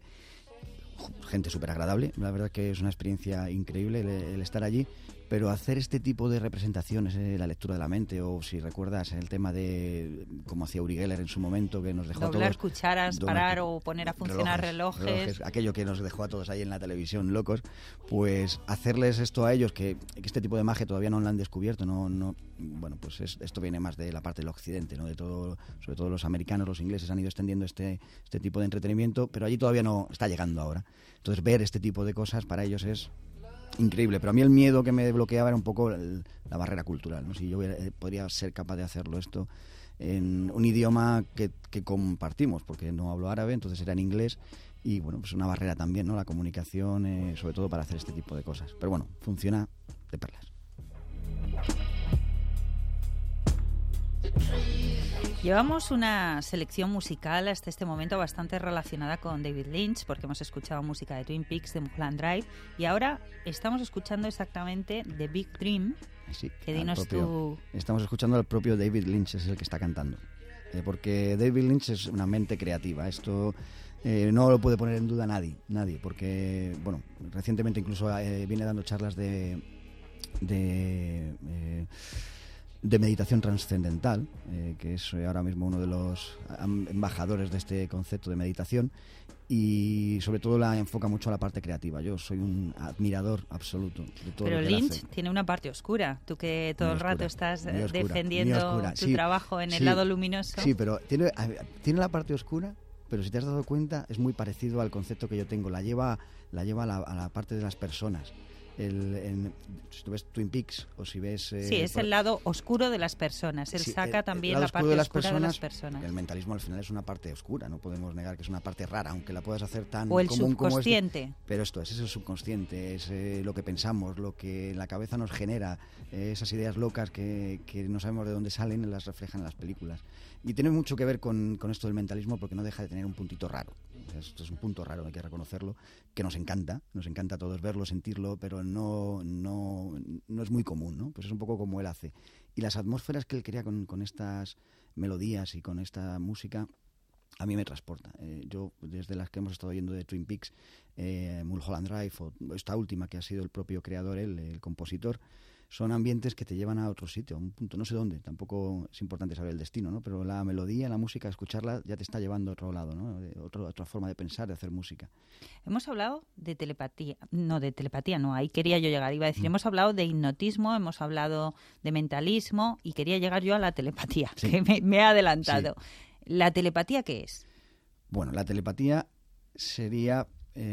gente súper agradable, la verdad que es una experiencia increíble el estar allí, pero hacer este tipo de representaciones, la lectura de la mente, o si recuerdas el tema de como hacía Uri Geller en su momento, que nos dejó doblar a todos... cucharas, parar o poner a funcionar relojes. Aquello que nos dejó a todos ahí en la televisión locos, pues hacerles esto a ellos, que este tipo de magia todavía no lo han descubierto, bueno, pues esto viene más de la parte del occidente, ¿no? De todo, sobre todo los americanos, los ingleses han ido extendiendo este tipo de entretenimiento, pero allí todavía no está llegando ahora. Entonces ver este tipo de cosas para ellos es increíble, pero a mí el miedo que me bloqueaba era un poco la barrera cultural, ¿no? Si yo podría ser capaz de hacerlo esto en un idioma que compartimos, porque no hablo árabe, entonces era en inglés, y bueno, pues una barrera también, ¿no? La comunicación, sobre todo para hacer este tipo de cosas. Pero bueno, funciona de perlas. Llevamos una selección musical hasta este momento bastante relacionada con David Lynch, porque hemos escuchado música de Twin Peaks, de Mulholland Drive, y ahora estamos escuchando exactamente The Big Dream. Sí, que dinos tú... Estamos escuchando al propio David Lynch, es el que está cantando. Porque David Lynch es una mente creativa. Esto no lo puede poner en duda nadie, porque, bueno, recientemente incluso viene dando charlas de de meditación trascendental, que es ahora mismo uno de los embajadores de este concepto de meditación, y sobre todo la enfoca mucho a la parte creativa. Yo soy un admirador absoluto de todo Pero lo que él Lynch hace. tiene una parte oscura, tú que todo el rato estás muy oscura, defendiendo muy oscura. tu Sí, trabajo en el sí, lado luminoso. Sí, pero tiene la parte oscura, pero si te has dado cuenta es muy parecido al concepto que yo tengo, la lleva a la parte de las personas. Si tú ves Twin Peaks o si ves... sí, es el lado oscuro de las personas. Él saca también la parte oscura de las personas. El mentalismo al final es una parte oscura, no podemos negar que es una parte rara, aunque la puedas hacer tan o el común subconsciente. como pero es el subconsciente, es lo que pensamos, lo que la cabeza nos genera, esas ideas locas que no sabemos de dónde salen, las reflejan en las películas. Y tiene mucho que ver con esto del mentalismo, porque no deja de tener un puntito raro. Esto es un punto raro, hay que reconocerlo, que nos encanta a todos verlo, sentirlo, pero no es muy común, ¿no? Pues es un poco como él hace. Y las atmósferas que él crea con estas melodías y con esta música, a mí me transporta. Yo, desde las que hemos estado oyendo de Twin Peaks, Mulholland Drive, o esta última que ha sido el propio creador, el compositor, son ambientes que te llevan a otro sitio, a un punto, no sé dónde, tampoco es importante saber el destino, ¿no? Pero la melodía, la música, escucharla ya te está llevando a otro lado, ¿no? Otra forma de pensar, de hacer música. Hemos hablado de telepatía, no, ahí quería yo llegar, iba a decir, hemos hablado de hipnotismo, hemos hablado de mentalismo y quería llegar yo a la telepatía, sí, que me he adelantado. Sí. ¿La telepatía qué es? Bueno, la telepatía sería...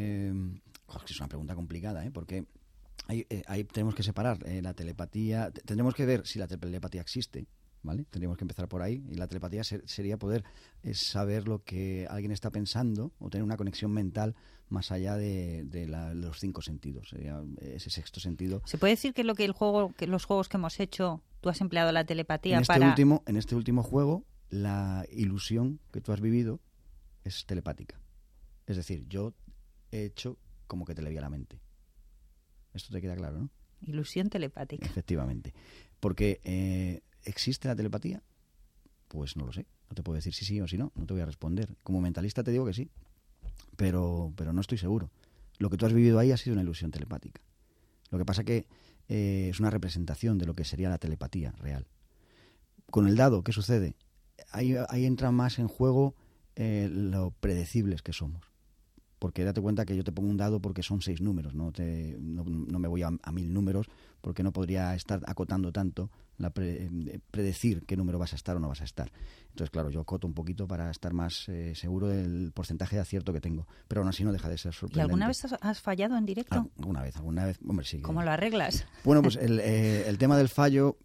es una pregunta complicada, porque... Ahí tenemos que separar la telepatía. Tendremos que ver si la telepatía existe, ¿vale? Tendríamos que empezar por ahí. Y la telepatía sería poder saber lo que alguien está pensando o tener una conexión mental más allá de los 5 sentidos. Sería ese sexto sentido. ¿Se puede decir que los juegos que hemos hecho, tú has empleado la telepatía en este último juego, la ilusión que tú has vivido es telepática. Es decir, yo he hecho como que te leía la mente. Esto te queda claro, ¿no? Ilusión telepática. Efectivamente. Porque ¿existe la telepatía? Pues no lo sé. No te puedo decir si sí o si no. No te voy a responder. Como mentalista te digo que sí. Pero no estoy seguro. Lo que tú has vivido ahí ha sido una ilusión telepática. Lo que pasa que es una representación de lo que sería la telepatía real. Con el dado, ¿qué sucede? Ahí entra más en juego lo predecibles que somos. Porque date cuenta que yo te pongo un dado porque son 6 números, no me voy a 1000 números, porque no podría estar acotando tanto, predecir qué número vas a estar o no vas a estar. Entonces, claro, yo acoto un poquito para estar más seguro del porcentaje de acierto que tengo, pero aún así no deja de ser sorprendente. ¿Y alguna vez has fallado en directo? Alguna vez, hombre, sí. ¿Cómo lo arreglas? Bueno, pues el tema del fallo,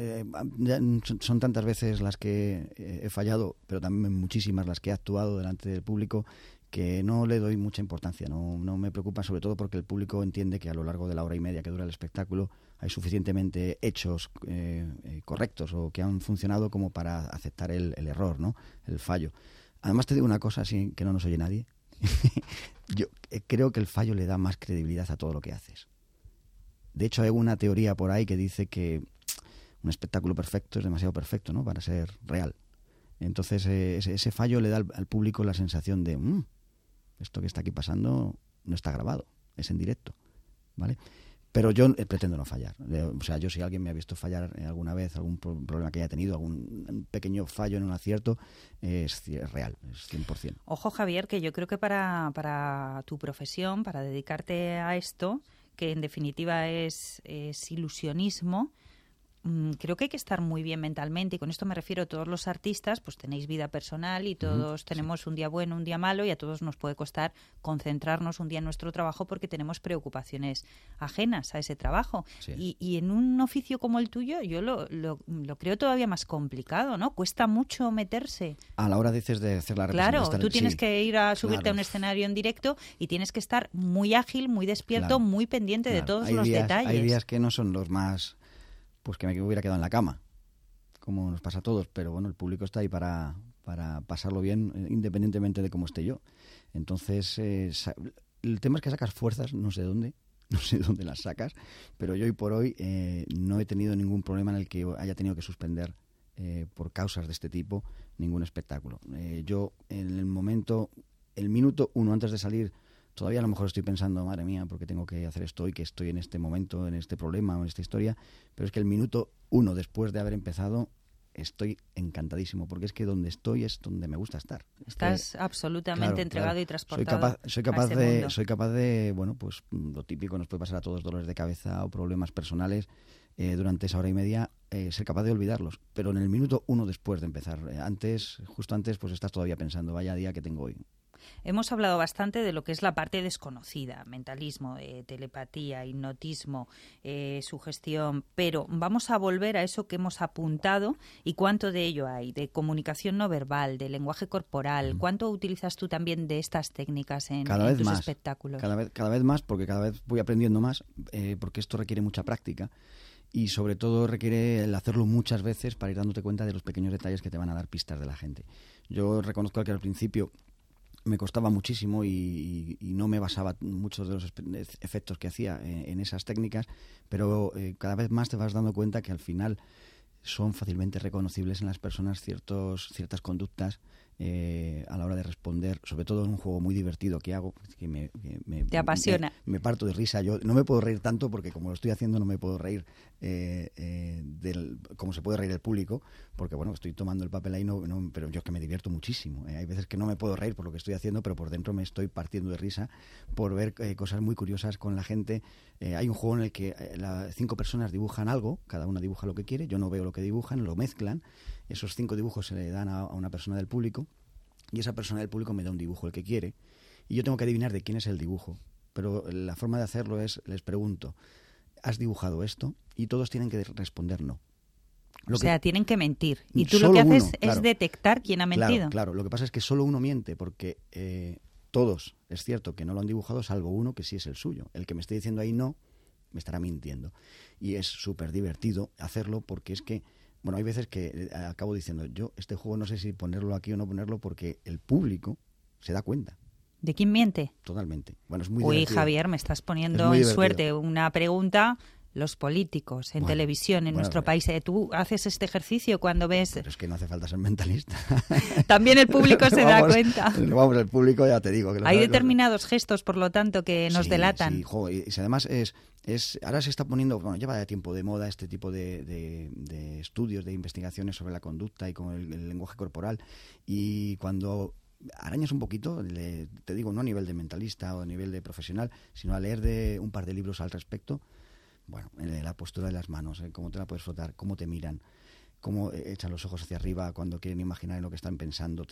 son tantas veces las que he fallado, pero también muchísimas las que he actuado delante del público, que no le doy mucha importancia, no me preocupa, sobre todo porque el público entiende que a lo largo de la hora y media que dura el espectáculo hay suficientemente hechos correctos o que han funcionado como para aceptar el error, ¿no? El fallo. Además te digo una cosa, así que no nos oye nadie. Yo creo que el fallo le da más credibilidad a todo lo que haces. De hecho, hay una teoría por ahí que dice que un espectáculo perfecto es demasiado perfecto, ¿no? Para ser real. Entonces ese fallo le da al público la sensación de esto que está aquí pasando no está grabado, es en directo, ¿vale? Pero yo pretendo no fallar. O sea, yo si alguien me ha visto fallar alguna vez, algún problema que haya tenido, algún pequeño fallo en un acierto, es real, es 100%. Ojo, Javier, que yo creo que para tu profesión, para dedicarte a esto, que en definitiva es ilusionismo, creo que hay que estar muy bien mentalmente, y con esto me refiero a todos los artistas, pues tenéis vida personal y todos tenemos un día bueno, un día malo, y a todos nos puede costar concentrarnos un día en nuestro trabajo porque tenemos preocupaciones ajenas a ese trabajo. Sí. Y en un oficio como el tuyo yo lo creo todavía más complicado, ¿no? Cuesta mucho meterse. A la hora dices de hacer la representación. Claro, tú tienes que ir a subirte a un escenario en directo y tienes que estar muy ágil, muy despierto, muy pendiente de todos los detalles. Hay días que no son los más... Pues que me hubiera quedado en la cama, como nos pasa a todos, pero bueno, el público está ahí para pasarlo bien, independientemente de cómo esté yo. Entonces, el tema es que sacas fuerzas, no sé dónde las sacas, pero yo hoy por hoy no he tenido ningún problema en el que haya tenido que suspender por causas de este tipo ningún espectáculo. Yo, en el minuto 1 antes de salir, todavía a lo mejor estoy pensando, madre mía, ¿por qué tengo que hacer esto hoy, que estoy en este momento, en este problema o en esta historia? Pero es que el minuto 1 después de haber empezado, estoy encantadísimo, porque es que donde estoy es donde me gusta estar. Estás absolutamente entregado y transportado. Soy capaz de, bueno, pues lo típico, nos puede pasar a todos, dolores de cabeza o problemas personales, durante esa hora y media, ser capaz de olvidarlos. Pero en el minuto 1 después de empezar, justo antes, pues estás todavía pensando, vaya día que tengo hoy. Hemos hablado bastante de lo que es la parte desconocida, mentalismo, telepatía, hipnotismo, sugestión, pero vamos a volver a eso que hemos apuntado y cuánto de ello hay, de comunicación no verbal, de lenguaje corporal. ¿Cuánto utilizas tú también de estas técnicas en tus espectáculos? Cada vez más, porque cada vez voy aprendiendo más, porque esto requiere mucha práctica y sobre todo requiere el hacerlo muchas veces para ir dándote cuenta de los pequeños detalles que te van a dar pistas de la gente. Yo reconozco que al principio me costaba muchísimo y no me basaba muchos de los efectos que hacía en esas técnicas, pero cada vez más te vas dando cuenta que al final son fácilmente reconocibles en las personas ciertas conductas a la hora de responder, sobre todo en un juego muy divertido que hago, que te apasiona. Me parto de risa. Yo no me puedo reír tanto porque como lo estoy haciendo no me puedo reír como se puede reír el público, porque bueno, estoy tomando el papel ahí, pero yo es que me divierto muchísimo. Hay veces que no me puedo reír por lo que estoy haciendo, pero por dentro me estoy partiendo de risa por ver cosas muy curiosas con la gente. Hay un juego en el que 5 personas dibujan algo, cada una dibuja lo que quiere, yo no veo lo que dibujan, lo mezclan, esos 5 dibujos se le dan a una persona del público y esa persona del público me da un dibujo, el que quiere, y yo tengo que adivinar de quién es el dibujo. Pero la forma de hacerlo es, les pregunto, ¿has dibujado esto? Y todos tienen que responder no. Tienen que mentir. Y tú lo que haces es detectar quién ha mentido. Claro. Lo que pasa es que solo uno miente, porque todos, es cierto que no lo han dibujado, salvo uno que sí es el suyo. El que me esté diciendo ahí no, me estará mintiendo. Y es súper divertido hacerlo porque es que, bueno, hay veces que acabo diciendo, yo este juego no sé si ponerlo aquí o no ponerlo porque el público se da cuenta. ¿De quién miente? Totalmente. Bueno, es muy divertido. Javier, me estás poniendo en suerte una pregunta. Los políticos en televisión en nuestro país. ¿Tú haces este ejercicio cuando ves...? Pero es que no hace falta ser mentalista. También el público se da cuenta. Vamos, el público ya te digo. Que hay determinados gestos, por lo tanto, que nos delatan. Sí, y además ahora se está poniendo, bueno, lleva ya tiempo de moda este tipo de estudios, de investigaciones sobre la conducta y con el lenguaje corporal. Y cuando arañas un poquito, te digo, no a nivel de mentalista o a nivel de profesional, sino a leer un par de libros al respecto. Bueno, la postura de las manos, cómo te la puedes frotar, cómo te miran, cómo echan los ojos hacia arriba cuando quieren imaginar en lo que están pensando.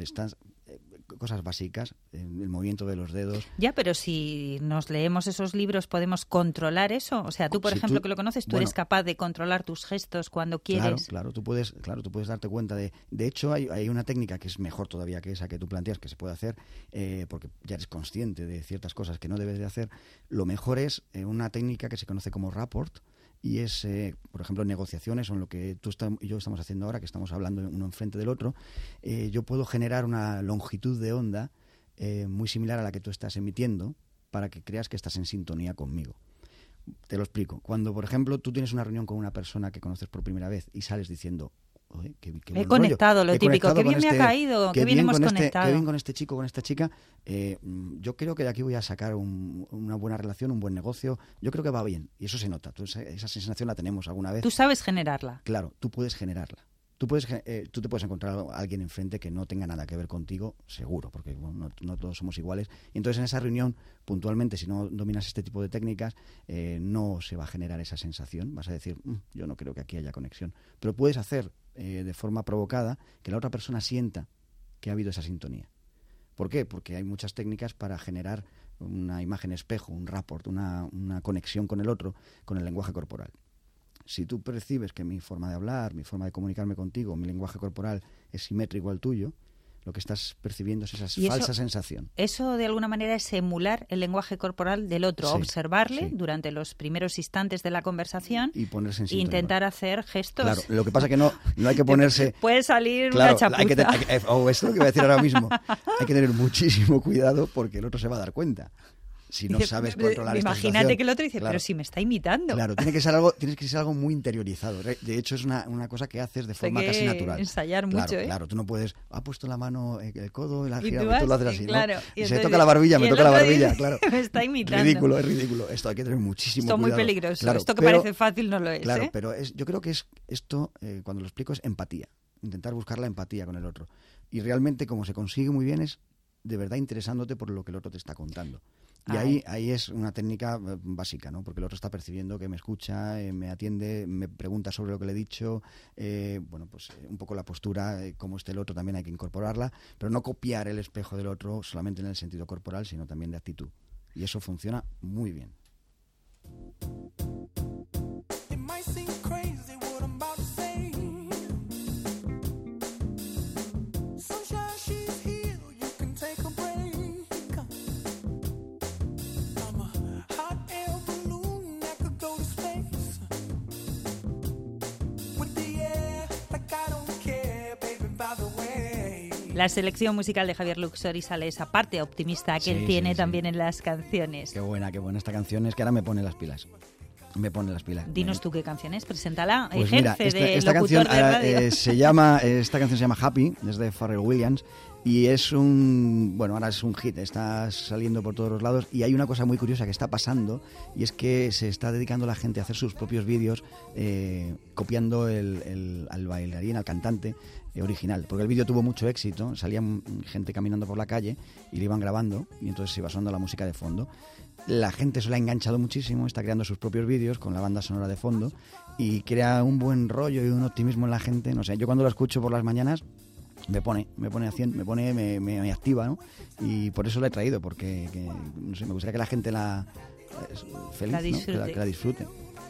Cosas básicas, el movimiento de los dedos. Ya, pero si nos leemos esos libros, ¿podemos controlar eso? O sea, tú, por ejemplo, que lo conoces, tú eres capaz de controlar tus gestos cuando quieres. Claro, tú puedes darte cuenta de... De hecho, hay una técnica que es mejor todavía que esa que tú planteas, que se puede hacer, porque ya eres consciente de ciertas cosas que no debes de hacer. Lo mejor es una técnica que se conoce como rapport, y es, por ejemplo, negociaciones o en lo que tú y yo estamos haciendo ahora, que estamos hablando uno enfrente del otro. Yo puedo generar una longitud de onda muy similar a la que tú estás emitiendo para que creas que estás en sintonía conmigo. Te lo explico. Cuando, por ejemplo, tú tienes una reunión con una persona que conoces por primera vez y sales diciendo... Qué he conectado, lo típico, qué bien me ha caído, qué bien hemos conectado. Qué bien con este chico, con esta chica. Yo creo que de aquí voy a sacar una buena relación, un buen negocio. Yo creo que va bien, y eso se nota. Esa sensación la tenemos alguna vez. Tú sabes generarla. Claro, tú puedes generarla. Tú te puedes encontrar a alguien enfrente que no tenga nada que ver contigo, seguro, porque bueno, no todos somos iguales. Y entonces en esa reunión, puntualmente, si no dominas este tipo de técnicas, no se va a generar esa sensación. Vas a decir, yo no creo que aquí haya conexión. Pero puedes hacer de forma provocada que la otra persona sienta que ha habido esa sintonía. ¿Por qué? Porque hay muchas técnicas para generar una imagen espejo, un rapport, una conexión con el otro, con el lenguaje corporal. Si tú percibes que mi forma de hablar, mi forma de comunicarme contigo, mi lenguaje corporal es simétrico al tuyo, lo que estás percibiendo es esa falsa sensación. Eso, de alguna manera, es emular el lenguaje corporal del otro, observarle durante los primeros instantes de la conversación y ponerse en sintonía. Intentar hacer gestos. Claro, lo que pasa es que no hay que ponerse... Puede salir una chapuza. Esto es lo que voy a decir ahora mismo. Hay que tener muchísimo cuidado porque el otro se va a dar cuenta. si no sabes controlar esta Imagínate situación. que el otro dice, Claro. pero si me está imitando. Claro, tienes que ser algo muy interiorizado. De hecho, es una cosa que haces de forma casi natural. Ensayar Claro, mucho, ¿eh? Claro, tú no puedes, ha puesto la mano, el codo, la Y gira, tú tú lo haces así, claro, ¿no? y Y se entonces- toca la barbilla, y me el toca la otro barbilla, dice, claro. me está imitando. Es ridículo. Esto hay que tener muchísimo Esto es muy cuidado. peligroso. Claro, Esto que pero- parece fácil no lo es, Claro, ¿eh? pero yo creo que esto, cuando lo explico, es empatía. Intentar buscar la empatía con el otro. Y realmente, como se consigue muy bien, es de verdad interesándote por lo que el otro te está contando. Y ahí es una técnica básica, ¿no? Porque el otro está percibiendo que me escucha, me atiende, me pregunta sobre lo que le he dicho. Un poco la postura, cómo esté el otro, también hay que incorporarla, pero no copiar el espejo del otro solamente en el sentido corporal, sino también de actitud. Y eso funciona muy bien. La selección musical de Javier Luxori sale esa parte optimista que él tiene también en las canciones. Qué buena esta canción. Es que ahora me pone las pilas. Dinos tú qué canción es, preséntala. Pues Ejerce mira, de esta locutor canción de radio. esta canción se llama Happy, es de Pharrell Williams, y ahora es un hit, está saliendo por todos los lados, y hay una cosa muy curiosa que está pasando, y es que se está dedicando la gente a hacer sus propios vídeos copiando al bailarín, al cantante original, porque el vídeo tuvo mucho éxito, salía gente caminando por la calle y le iban grabando, y entonces se iba sonando la música de fondo. La gente se la ha enganchado muchísimo, está creando sus propios vídeos con la banda sonora de fondo y crea un buen rollo y un optimismo en la gente. No sé, yo cuando lo escucho por las mañanas me activa, ¿no? Y por eso la he traído, porque no sé, me gustaría que la gente la disfrute. ¿No? Que la disfrute.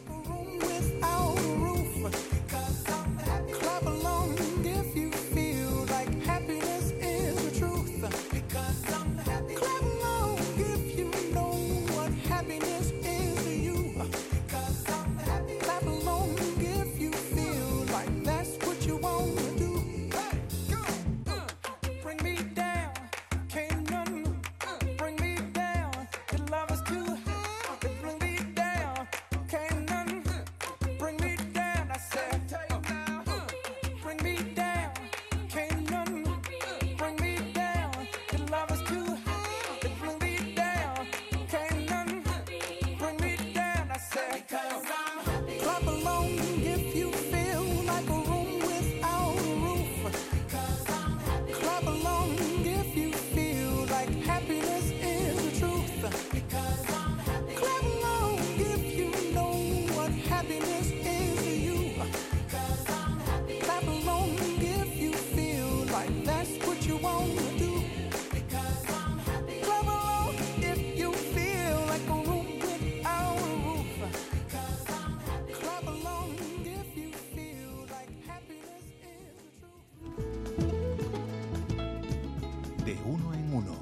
De uno en uno.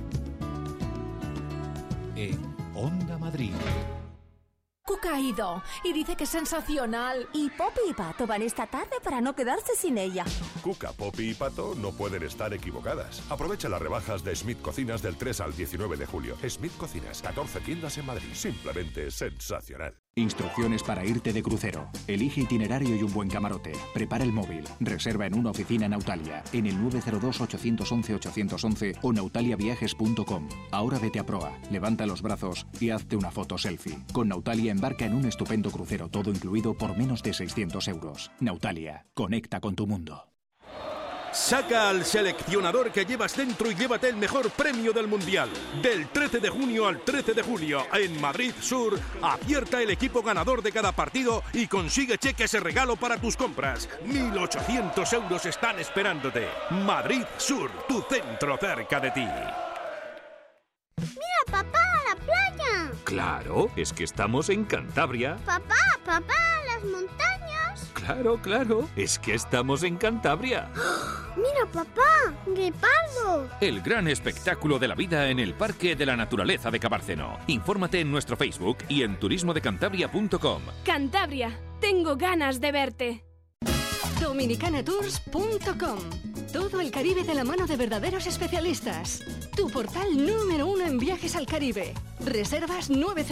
En Onda Madrid. Cuca ha ido y dice que es sensacional. Y Poppy y Pato van esta tarde para no quedarse sin ella. Cuca, Poppy y Pato no pueden estar equivocadas. Aprovecha las rebajas de Smith Cocinas del 3 al 19 de julio. Smith Cocinas, 14 tiendas en Madrid. Simplemente sensacional. Instrucciones para irte de crucero. Elige itinerario y un buen camarote. Prepara el móvil. Reserva en una oficina en Nautalia, en el 902-811-811 o nautaliaviajes.com. Ahora vete a proa, levanta los brazos y hazte una foto selfie. Con Nautalia embarca en un estupendo crucero, todo incluido por menos de 600 euros. Nautalia, conecta con tu mundo. Saca al seleccionador que llevas dentro y llévate el mejor premio del Mundial. Del 13 de junio al 13 de julio, en Madrid Sur, acierta el equipo ganador de cada partido y consigue cheques de regalo para tus compras. 1.800 euros están esperándote. Madrid Sur, tu centro cerca de ti. ¡Mira, papá, la playa! Claro, es que estamos en Cantabria. Papá, las montañas. Claro, es que estamos en Cantabria. ¡Mira, papá! ¡Guepardo! El gran espectáculo de la vida en el Parque de la Naturaleza de Cabárceno. Infórmate en nuestro Facebook y en turismodecantabria.com. Cantabria, tengo ganas de verte. Dominicanatours.com. Todo el Caribe de la mano de verdaderos especialistas. Tu portal número 1 en viajes al Caribe. Reservas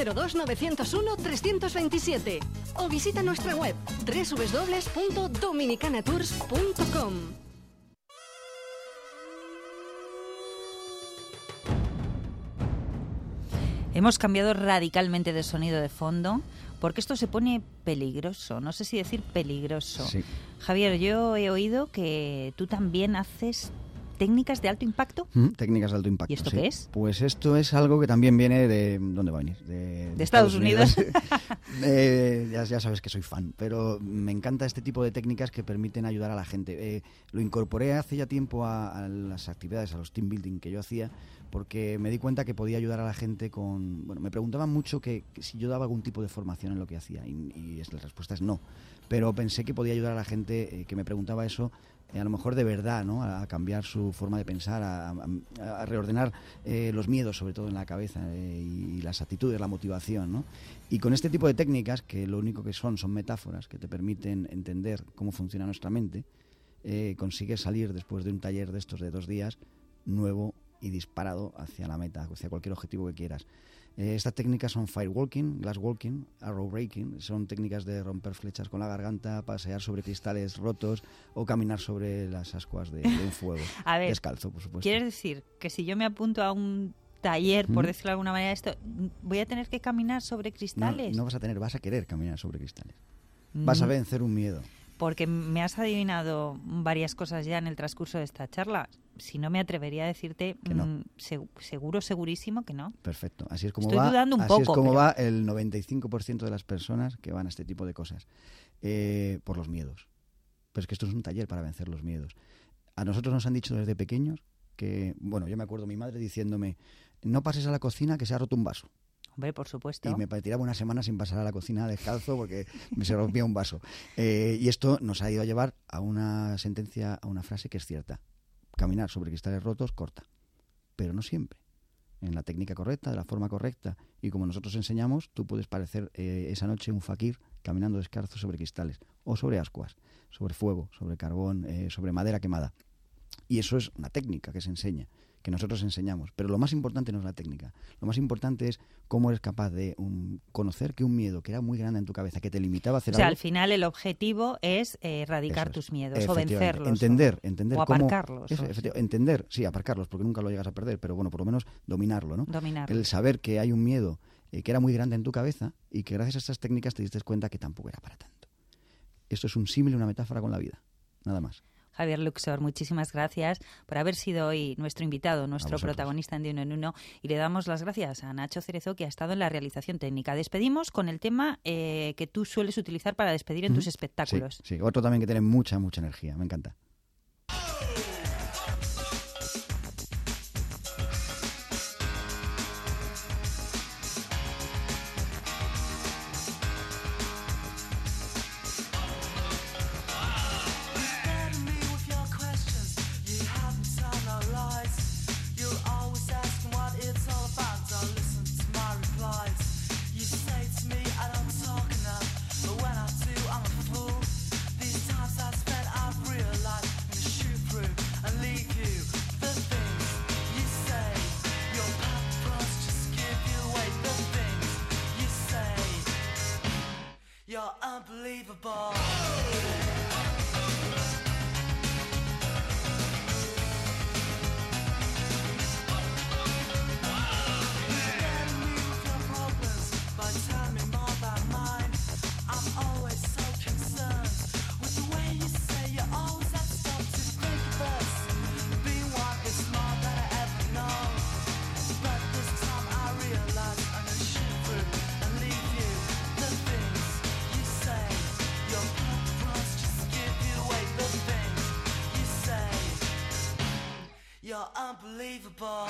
902-901-327 o visita nuestra web www.dominicanatours.com. Hemos cambiado radicalmente de sonido de fondo porque esto se pone peligroso. No sé si decir peligroso. Sí. Javier, yo he oído que tú también haces técnicas de alto impacto. Técnicas de alto impacto. ¿Y esto sí. qué es? Pues esto es algo que también viene de... ¿Dónde va a venir? De Estados Unidos. Ya sabes que soy fan, pero me encanta este tipo de técnicas que permiten ayudar a la gente. Lo incorporé hace ya tiempo a las actividades, a los team building que yo hacía, porque me di cuenta que podía ayudar a la gente con... Bueno, me preguntaban mucho que si yo daba algún tipo de formación en lo que hacía, y la respuesta es no. Pero pensé que podía ayudar a la gente que me preguntaba eso, a lo mejor de verdad, ¿no? A cambiar su forma de pensar, a reordenar los miedos, sobre todo en la cabeza, y las actitudes, la motivación, ¿no? Y con este tipo de técnicas, que lo único que son metáforas que te permiten entender cómo funciona nuestra mente, consigues salir después de un taller de estos de 2 días nuevo y disparado hacia la meta, hacia cualquier objetivo que quieras. Estas técnicas son firewalking, glasswalking, arrow breaking, son técnicas de romper flechas con la garganta, pasear sobre cristales rotos o caminar sobre las ascuas de un fuego. A ver, descalzo, por supuesto. ¿Quieres decir que si yo me apunto a un taller, por decirlo de alguna manera, esto, voy a tener que caminar sobre cristales? No vas a querer caminar sobre cristales. Vas a vencer un miedo. Porque me has adivinado varias cosas ya en el transcurso de esta charla. Si no, me atrevería a decirte que no. Segurísimo que no. Perfecto. Así es como Estoy dudando un poco, es como pero... va el 95% de las personas que van a este tipo de cosas. Por los miedos. Pero es que esto es un taller para vencer los miedos. A nosotros nos han dicho desde pequeños que... Bueno, yo me acuerdo mi madre diciéndome, no pases a la cocina que se ha roto un vaso. Hombre, por supuesto. Y me tiraba una semana sin pasar a la cocina descalzo porque me se rompía un vaso. Y esto nos ha ido a llevar a una sentencia, a una frase que es cierta. Caminar sobre cristales rotos corta, pero no siempre. En la técnica correcta, de la forma correcta, y como nosotros enseñamos, tú puedes parecer esa noche un fakir caminando descalzo sobre cristales, o sobre ascuas, sobre fuego, sobre carbón, sobre madera quemada. Y eso es una técnica que se enseña, que nosotros enseñamos. Pero lo más importante no es la técnica. Lo más importante es cómo eres capaz de conocer que un miedo que era muy grande en tu cabeza, que te limitaba a hacer algo... al final el objetivo es erradicar tus miedos o vencerlos. Entender o aparcarlos. Entender, sí, aparcarlos, porque nunca lo llegas a perder, pero bueno, por lo menos dominarlo, ¿no? Dominarlo. El saber que hay un miedo que era muy grande en tu cabeza y que gracias a estas técnicas te diste cuenta que tampoco era para tanto. Esto es un símil, una metáfora con la vida. Nada más. Javier Luxor, muchísimas gracias por haber sido hoy nuestro invitado, nuestro protagonista en De Uno en Uno, y le damos las gracias a Nacho Cerezo, que ha estado en la realización técnica. Despedimos con el tema que tú sueles utilizar para despedir en tus espectáculos. Sí, otro también que tiene mucha energía, me encanta. Unbelievable. You're unbelievable.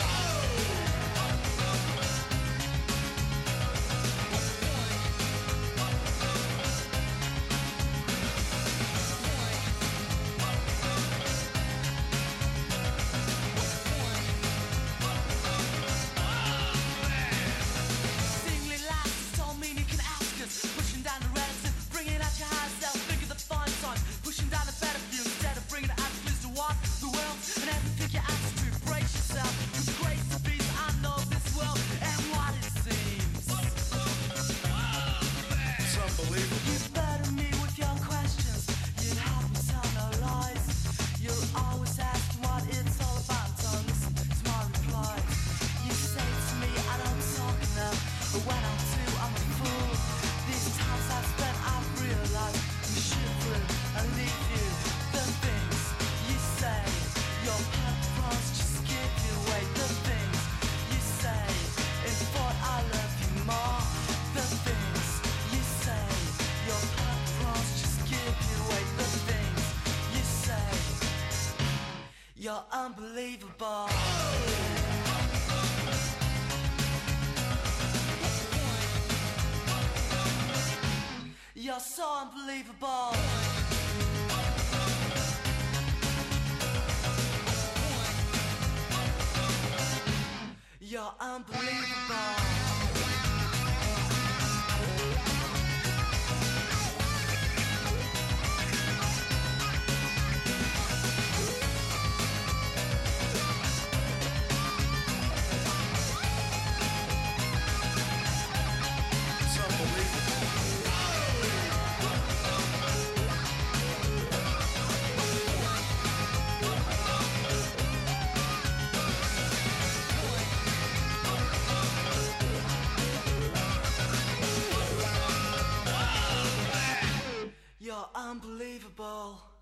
Grace You're unbelievable. You're so unbelievable. You're unbelievable. You're unbelievable.